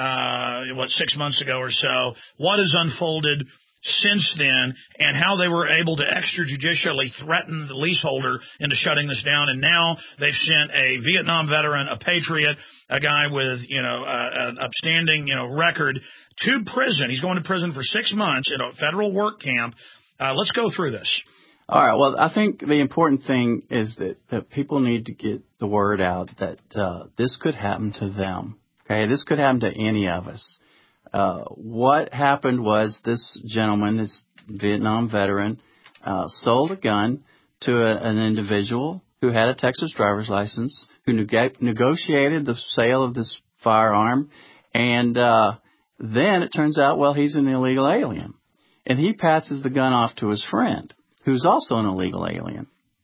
uh, what, six months ago or so, what has unfolded since then, and how they were able to extrajudicially threaten the leaseholder into shutting this down. And now they've sent a Vietnam veteran, a patriot, a guy with, you know, uh, an upstanding, you know, record to prison. He's going to prison for six months in a federal work camp. Uh, let's go through this. All right. Well, I think the important thing is that, that people need to get the word out that uh, this could happen to them. Okay, this could happen to any of us. Uh, what happened was this gentleman, this Vietnam veteran, uh, sold a gun to a, an individual who had a Texas driver's license, who neg- negotiated the sale of this firearm, and uh, then it turns out, well, he's an illegal alien. And he passes the gun off to his friend, who's also an illegal alien.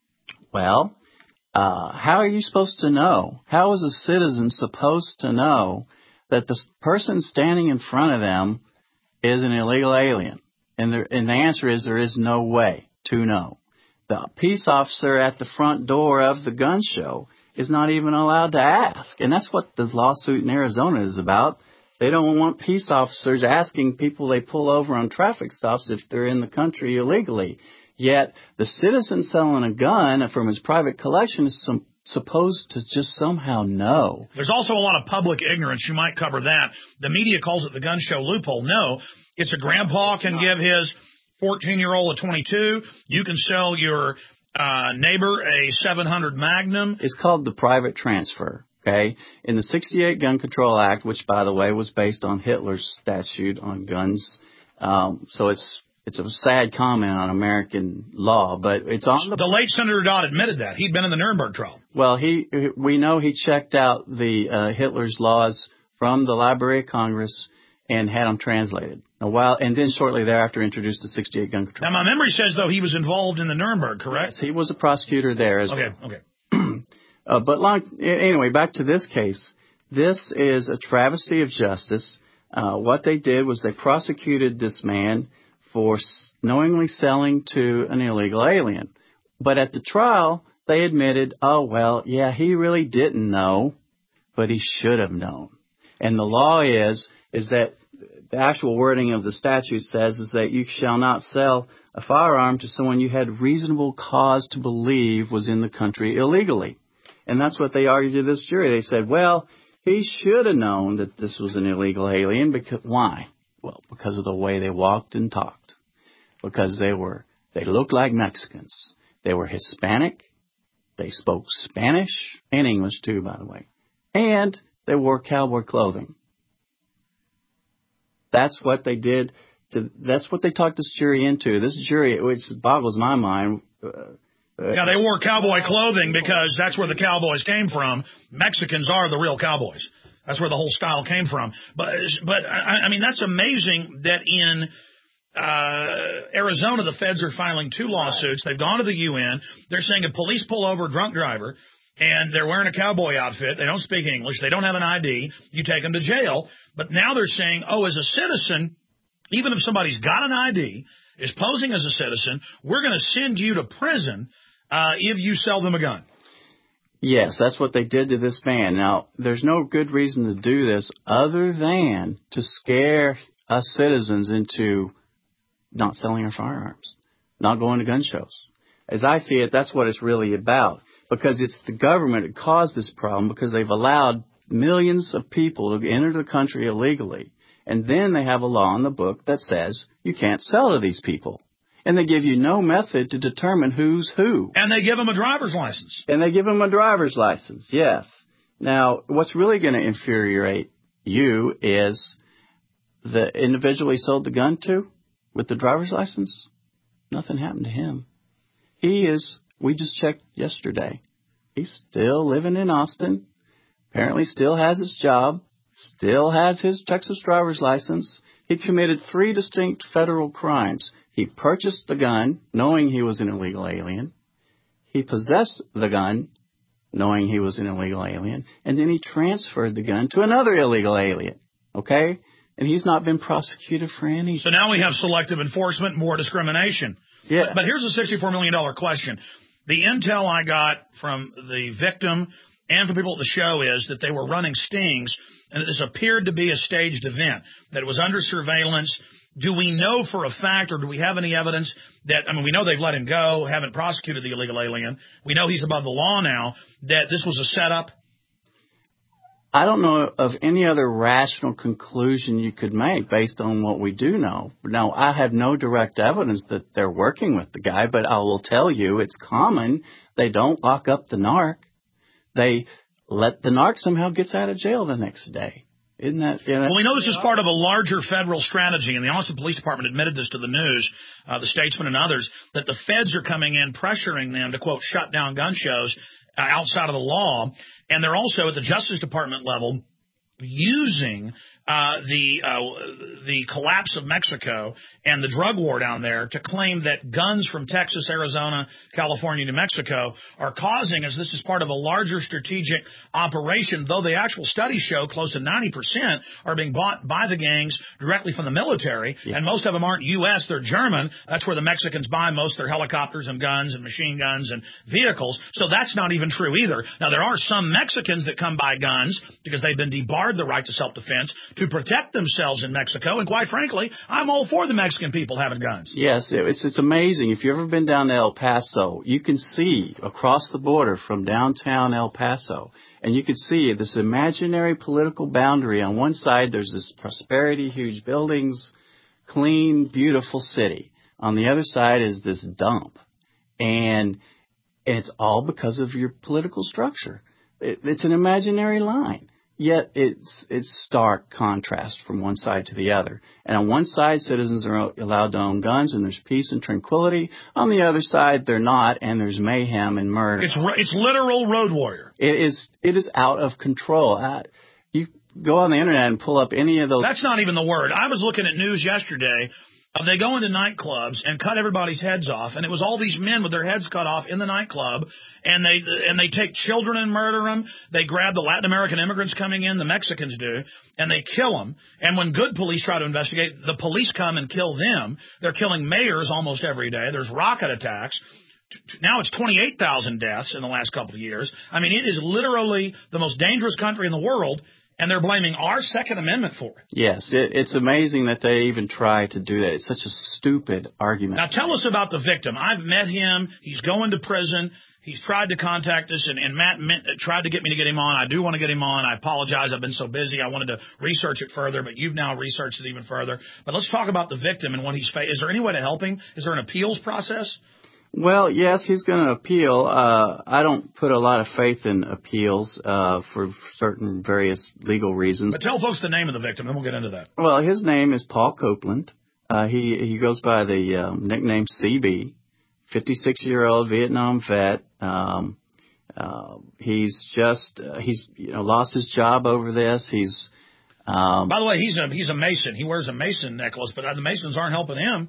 Well, uh, how are you supposed to know? How is a citizen supposed to know that the person standing in front of them is an illegal alien? And, there, and the answer is there is no way to know. The peace officer at the front door of the gun show is not even allowed to ask. And that's what the lawsuit in Arizona is about. They don't want peace officers asking people they pull over on traffic stops if they're in the country illegally. Yet the citizen selling a gun from his private collection is some supposed to just somehow know. There's also a lot of public ignorance. You might cover that. The media calls it the gun show loophole. No, it's a grandpa can give his fourteen-year-old a twenty-two. You can sell your uh, neighbor a seven hundred Magnum. It's called the private transfer, okay? In the sixty-eight Gun Control Act, which, by the way, was based on Hitler's statute on guns, um, so it's It's a sad comment on American law, but it's on the... The late Senator Dodd admitted that. He'd been in the Nuremberg trial. Well, he we know he checked out the uh, Hitler's laws from the Library of Congress and had them translated. A while, and then shortly thereafter introduced the sixty-eight Gun Control. Now, my memory says, though, he was involved in the Nuremberg, correct? Yes, he was a prosecutor there as okay, well. Okay, okay. uh, but long, anyway, back to this case. This is a travesty of justice. Uh, what they did was they prosecuted this man for knowingly selling to an illegal alien. But at the trial, they admitted, oh, well, yeah, he really didn't know, but he should have known. And the law is, is that the actual wording of the statute says is that you shall not sell a firearm to someone you had reasonable cause to believe was in the country illegally. And that's what they argued to this jury. They said, well, he should have known that this was an illegal alien. Because why? Well, because of the way they walked and talked. Because they were, they looked like Mexicans. They were Hispanic. They spoke Spanish and English too, by the way. And they wore cowboy clothing. That's what they did. To, that's what they talked this jury into. This jury, which boggles my mind. Uh, yeah, they wore cowboy clothing because that's where the cowboys came from. Mexicans are the real cowboys. That's where the whole style came from. But, but I, I mean, that's amazing that in uh, Arizona, the feds are filing two lawsuits. They've gone to the U N. They're saying if police pull over a drunk driver and they're wearing a cowboy outfit, they don't speak English, they don't have an I D, you take them to jail. But now they're saying, oh, as a citizen, even if somebody's got an I D, is posing as a citizen, we're going to send you to prison uh, if you sell them a gun. Yes, that's what they did to this man. Now, there's no good reason to do this other than to scare us citizens into not selling our firearms, not going to gun shows. As I see it, that's what it's really about, because it's the government that caused this problem because they've allowed millions of people to enter the country illegally, and then they have a law in the book that says you can't sell to these people. And they give you no method to determine who's who. And they give them a driver's license. And they give them a driver's license, yes. Now, what's really going to infuriate you is the individual he sold the gun to with the driver's license. Nothing happened to him. He is, we just checked yesterday, he's still living in Austin, apparently still has his job, still has his Texas driver's license. He committed three distinct federal crimes. He purchased the gun knowing he was an illegal alien. He possessed the gun knowing he was an illegal alien, and then he transferred the gun to another illegal alien, okay? And he's not been prosecuted for any. So now we have selective enforcement, more discrimination. Yeah. But, but here's a sixty-four million dollars question. The intel I got from the victim and from people at the show is that they were running stings, and that this appeared to be a staged event, that it was under surveillance. Do we know for a fact, or do we have any evidence that, I mean, we know they've let him go, haven't prosecuted the illegal alien. We know he's above the law now, that this was a setup? I don't know of any other rational conclusion you could make based on what we do know. Now, I have no direct evidence that they're working with the guy, but I will tell you it's common. They don't lock up the narc. They let the narc somehow gets out of jail the next day. Isn't that, you know, well, we know this is part of a larger federal strategy, and the Austin Police Department admitted this to the news, uh, the Statesman and others, that the feds are coming in pressuring them to, quote, shut down gun shows uh, outside of the law. And they're also at the Justice Department level using uh, the uh, the collapse of Mexico and the drug war down there to claim that guns from Texas, Arizona, California, New Mexico are causing, as this is part of a larger strategic operation, though the actual studies show close to ninety percent are being bought by the gangs directly from the military, yeah. and most of them aren't U S, they're German. That's where the Mexicans buy most of their helicopters and guns and machine guns and vehicles, so that's not even true either. Now, there are some Mexicans that come by guns because they've been debarred the right to self-defense to protect themselves in Mexico, and quite frankly, I'm all for the Mexican people having guns. Yes, it's it's amazing. If you've ever been down to El Paso, you can see across the border from downtown El Paso, and you can see this imaginary political boundary. On one side, there's this prosperity, huge buildings, clean, beautiful city. On the other side is this dump, and it's all because of your political structure. It, it's an imaginary line. Yet it's it's stark contrast from one side to the other. And on one side, citizens are allowed to own guns, and there's peace and tranquility. On the other side, they're not, and there's mayhem and murder. It's it's literal road warrior. It is it is out of control. I, you go on the internet and pull up any of those. That's not even the word. I was looking at news yesterday. Uh, they go into nightclubs and cut everybody's heads off, and it was all these men with their heads cut off in the nightclub, and they and they take children and murder them. They grab the Latin American immigrants coming in, the Mexicans do, and they kill them. And when good police try to investigate, the police come and kill them. They're killing mayors almost every day. There's rocket attacks. Now it's twenty-eight thousand deaths in the last couple of years. I mean, it is literally the most dangerous country in the world. And they're blaming our Second Amendment for it. Yes, it, it's amazing that they even try to do that. It's such a stupid argument. Now, tell us about the victim. I've met him. He's going to prison. He's tried to contact us, and, and Matt meant, tried to get me to get him on. I do want to get him on. I apologize. I've been so busy. I wanted to research it further, but you've now researched it even further. But let's talk about the victim and what he's facing. Is there any way to help him? Is there an appeals process? Well, yes, he's going to appeal. Uh, I don't put a lot of faith in appeals uh, for certain various legal reasons. But tell folks the name of the victim, then we'll get into that. Well, his name is Paul Copeland. Uh, he he goes by the um, nickname C B, fifty-six-year-old Vietnam vet. Um, uh, he's just uh, he's you know lost his job over this. He's um, by the way, he's a he's a Mason. He wears a Mason necklace, but the Masons aren't helping him.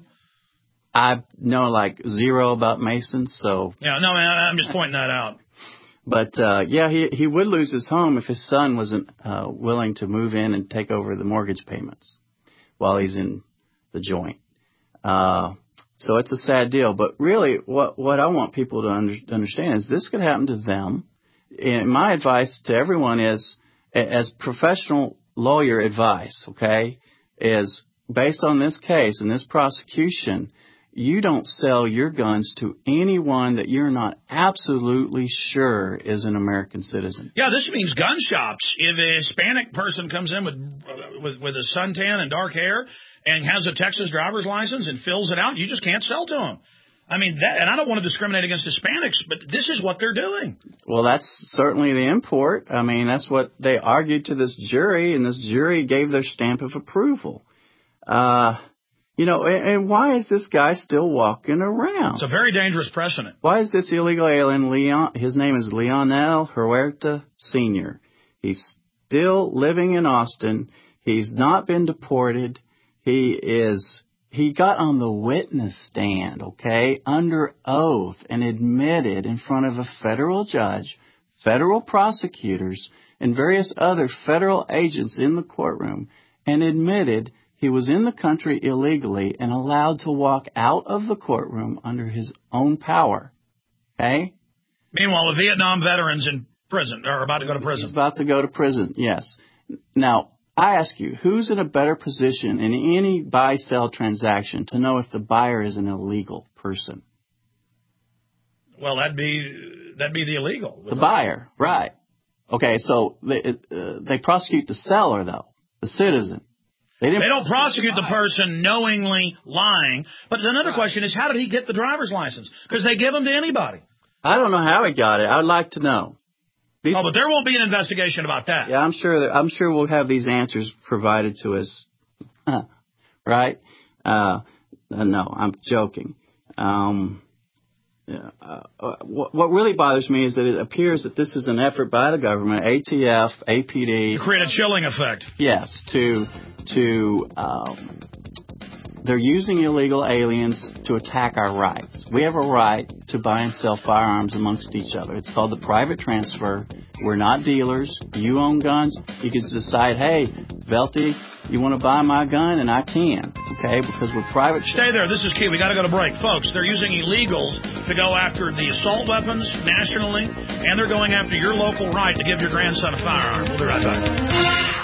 I know like zero about Masons, so... Yeah, no, man, I'm just pointing that out. But, uh, yeah, he he would lose his home if his son wasn't uh, willing to move in and take over the mortgage payments while he's in the joint. Uh, so it's a sad deal. But really, what, what I want people to under, understand is this could happen to them. And my advice to everyone is, as professional lawyer advice, okay, is based on this case and this prosecution... You don't sell your guns to anyone that you're not absolutely sure is an American citizen. Yeah, this means gun shops. If a Hispanic person comes in with uh, with, with a suntan and dark hair and has a Texas driver's license and fills it out, you just can't sell to them. I mean, that, and I don't want to discriminate against Hispanics, but this is what they're doing. Well, that's certainly the import. I mean, that's what they argued to this jury, and this jury gave their stamp of approval. Uh... You know, and, and why is this guy still walking around? It's a very dangerous precedent. Why is this illegal alien, Leon, his name is Leonel Huerta Senior He's still living in Austin. He's not been deported. He is, he got on the witness stand, okay, under oath and admitted in front of a federal judge federal prosecutors, and various other federal agents in the courtroom and admitted he was in the country illegally and allowed to walk out of the courtroom under his own power. Okay? Meanwhile, the Vietnam veterans in prison are about to go to prison. He's about to go to prison, yes. Now, I ask you, who's in a better position in any buy-sell transaction to know if the buyer is an illegal person? Well, that'd be that'd be the illegal. The buyer, right. Okay, so they, uh, they prosecute the seller, though, the citizen. They, didn't they don't prosecute the person knowingly lying. But another right. question is, how did he get the driver's license? Because they give them to anybody. I don't know how he got it. I would like to know. These, oh, but there won't be an investigation about that. Yeah, I'm sure. That, I'm sure we'll have these answers provided to us. Right? Uh, no, I'm joking. Um, yeah, uh, what, what really bothers me is that it appears that this is an effort by the government, A T F, A P D, to create a chilling effect. Yes, to to um, they're using illegal aliens to attack our rights. We have a right to buy and sell firearms amongst each other. It's called the private transfer. We're not dealers. You own guns. You can decide, hey, Velty, you want to buy my gun, and I can, okay, because we're private. Stay there. This is key. We got to go to break. Folks, they're using illegals to go after the assault weapons nationally, and they're going after your local right to give your grandson a firearm. We'll be right back.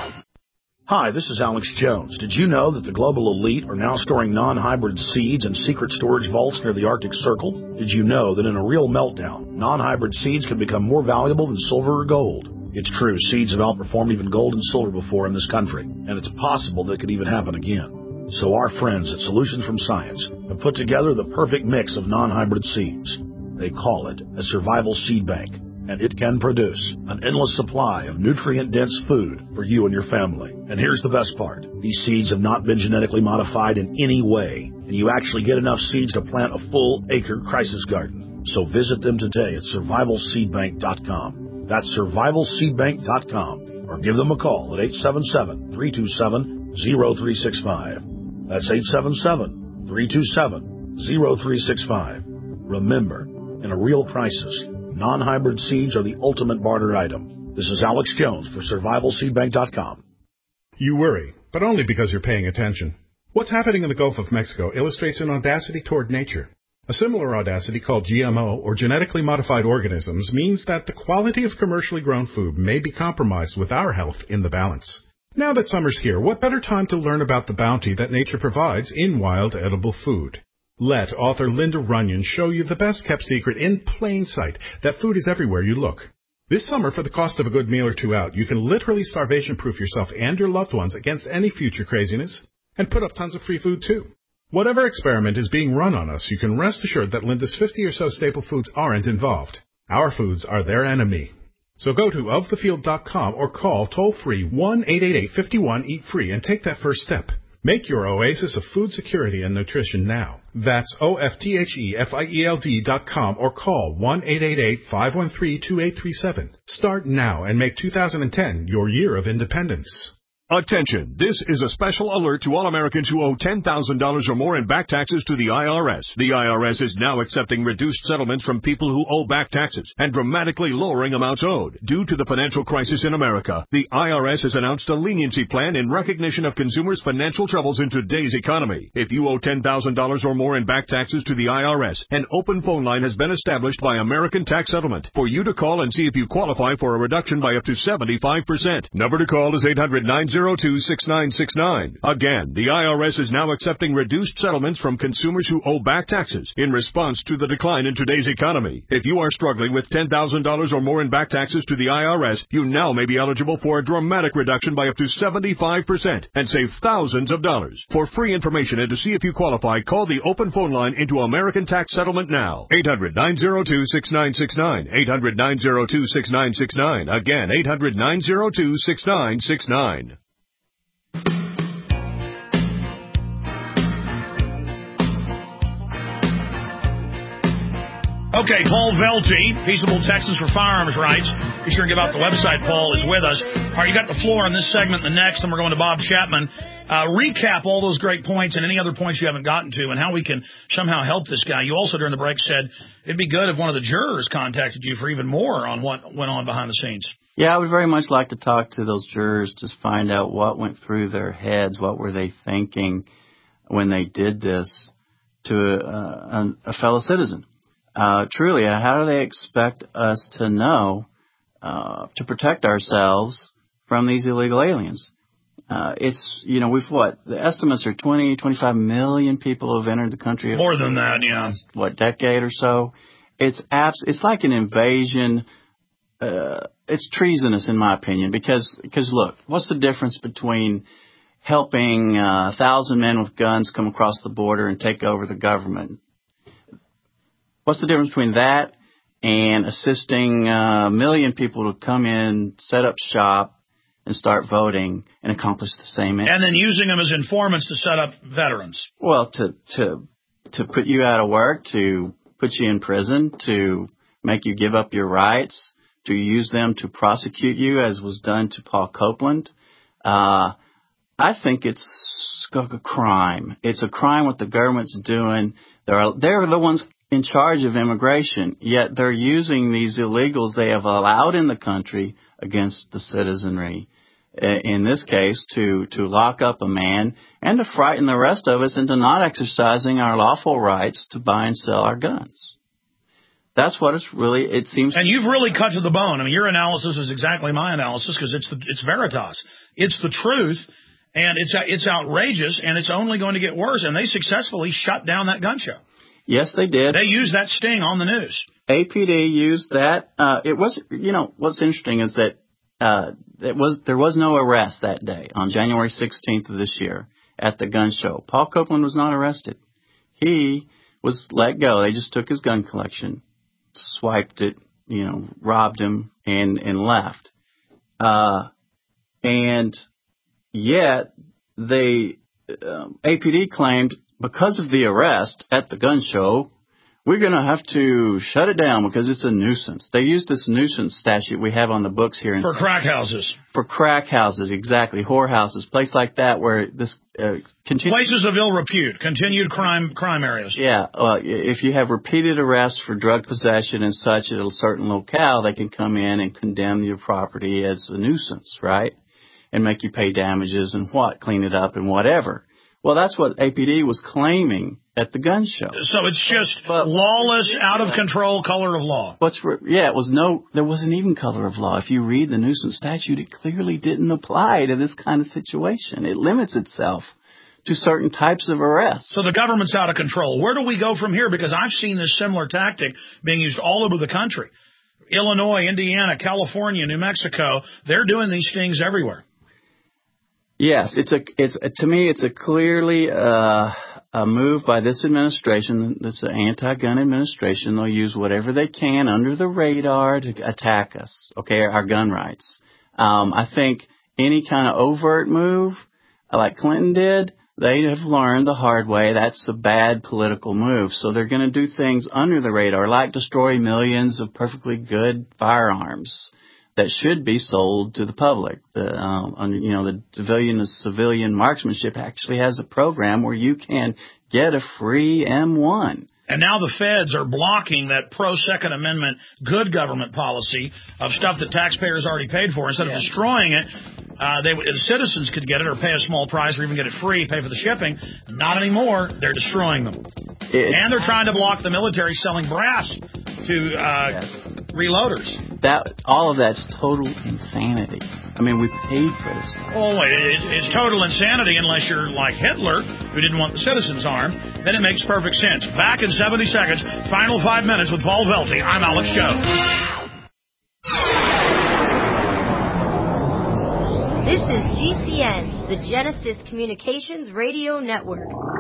Hi, this is Alex Jones. Did you know that the global elite are now storing non-hybrid seeds in secret storage vaults near the Arctic Circle? Did you know that in a real meltdown, non-hybrid seeds can become more valuable than silver or gold? It's true, seeds have outperformed even gold and silver before in this country, and it's possible that it could even happen again. So our friends at Solutions from Science have put together the perfect mix of non-hybrid seeds. They call it a survival seed bank, and it can produce an endless supply of nutrient-dense food for you and your family. And here's the best part. These seeds have not been genetically modified in any way, and you actually get enough seeds to plant a full acre crisis garden. So visit them today at survival seed bank dot com. That's survival seed bank dot com, or give them a call at eight seven seven, three two seven, zero three six five. That's eight seven seven, three two seven, zero three six five. Remember, in a real crisis, non-hybrid seeds are the ultimate barter item. This is Alex Jones for survival seed bank dot com. You worry, but only because you're paying attention. What's happening in the Gulf of Mexico illustrates an audacity toward nature. A similar audacity called G M O, or genetically modified organisms, means that the quality of commercially grown food may be compromised with our health in the balance. Now that summer's here, what better time to learn about the bounty that nature provides in wild edible food? Let author Linda Runyon show you the best-kept secret in plain sight, that food is everywhere you look. This summer, for the cost of a good meal or two out, you can literally starvation-proof yourself and your loved ones against any future craziness, and put up tons of free food, too. Whatever experiment is being run on us, you can rest assured that Linda's fifty or so staple foods aren't involved. Our foods are their enemy. So go to of the field dot com or call toll-free one eight eight eight, five one, eat free and take that first step. Make your oasis of food security and nutrition now. That's O F T H E F I E L D dot com or call one eight eight eight, five one three, two eight three seven. Start now and make two thousand ten your year of independence. Attention, this is a special alert to all Americans who owe ten thousand dollars or more in back taxes to the I R S. The I R S is now accepting reduced settlements from people who owe back taxes and dramatically lowering amounts owed. Due to the financial crisis in America, the I R S has announced a leniency plan in recognition of consumers' financial troubles in today's economy. If you owe ten thousand dollars or more in back taxes to the I R S, an open phone line has been established by American Tax Settlement for you to call and see if you qualify for a reduction by up to seventy-five percent. Number to call is eight hundred, nine zero two, six nine six nine. Again, the I R S is now accepting reduced settlements from consumers who owe back taxes in response to the decline in today's economy. If you are struggling with ten thousand dollars or more in back taxes to the I R S, you now may be eligible for a dramatic reduction by up to seventy-five percent and save thousands of dollars. For free information and to see if you qualify, call the open phone line into American Tax Settlement now. eight hundred, nine zero two, six nine six nine. eight hundred, nine zero two, six nine six nine. Again, eight hundred, nine zero two, six nine six nine. Okay, Paul Velty, Peaceable Texans for Firearms Rights. Be sure to give out the website. Paul is with us. All right, you got the floor on this segment and the next, and we're going to Bob Chapman. Uh, recap all those great points and any other points you haven't gotten to and how we can somehow help this guy. You also, during the break, said it'd be good if one of the jurors contacted you for even more on what went on behind the scenes. Yeah, I would very much like to talk to those jurors to find out what went through their heads, what were they thinking when they did this to a, a, a fellow citizen. Uh, truly, how do they expect us to know uh, to protect ourselves from these illegal aliens? Uh, it's, you know, we've what? The estimates are twenty, twenty-five million people have entered the country. More than that, yeah. What, decade or so? It's abs- It's like an invasion. Uh, it's treasonous, in my opinion, because, because look, what's the difference between helping uh, a thousand men with guns come across the border and take over the government? What's the difference between that and assisting a million people to come in, set up shop, and start voting and accomplish the same end? And then using them as informants to set up veterans. Well, to to to put you out of work, to put you in prison, to make you give up your rights, to use them to prosecute you, as was done to Paul Copeland. Uh, I think it's a crime. It's a crime what the government's doing. They're they're the ones in charge of immigration, yet they're using these illegals they have allowed in the country against the citizenry. In this case, to, to lock up a man and to frighten the rest of us into not exercising our lawful rights to buy and sell our guns. That's what it's really, it seems. And you've really cut to the bone. I mean, your analysis is exactly my analysis because it's the, it's Veritas. It's the truth, and it's it's outrageous, and it's only going to get worse. And they successfully shut down that gun show. Yes, they did. They used that sting on the news. A P D used that. Uh, it was, you know, what's interesting is that uh, it was there was no arrest that day on January sixteenth of this year at the gun show. Paul Copeland was not arrested. He was let go. They just took his gun collection, swiped it, you know, robbed him, and and left. Uh, and yet they um, A P D claimed, because of the arrest at the gun show, we're going to have to shut it down because it's a nuisance. They used this nuisance statute we have on the books here. For crack houses. For crack houses, exactly. Whorehouses, place like that where this uh, continue. Places of ill repute, continued crime crime areas. Yeah. Uh, if you have repeated arrests for drug possession and such at a certain locale, they can come in and condemn your property as a nuisance, right? And make you pay damages and what, clean it up and whatever. Well, that's what A P D was claiming at the gun show. So it's just but, lawless, out of control, color of law. What's yeah, it was no, there wasn't even color of law. If you read the nuisance statute, it clearly didn't apply to this kind of situation. It limits itself to certain types of arrests. So the government's out of control. Where do we go from here? Because I've seen this similar tactic being used all over the country. Illinois, Indiana, California, New Mexico, they're doing these things everywhere. Yes, it's a it's a, to me it's a clearly uh, a move by this administration. It's an anti-gun administration. They'll use whatever they can under the radar to attack us. Okay, our gun rights. Um, I think any kind of overt move, like Clinton did, they have learned the hard way that's a bad political move. So they're going to do things under the radar, like destroy millions of perfectly good firearms that should be sold to the public. The, um, you know, the civilian, the civilian marksmanship actually has a program where you can get a free M one. And now the feds are blocking that pro-Second Amendment good government policy of stuff that taxpayers already paid for. Instead yeah. of destroying it, uh, they, the citizens could get it or pay a small price or even get it free, pay for the shipping. Not anymore. They're destroying them. It, and they're trying to block the military selling brass to uh, yes. reloaders. That all of that's total insanity. I mean, we paid for this stuff. Oh, wait, it, it's total insanity unless you're like Hitler, who didn't want the citizens armed. Then it makes perfect sense. Back in seventy seconds, final five minutes with Paul Velty. I'm Alex Jones. This is G C N, the Genesis Communications Radio Network.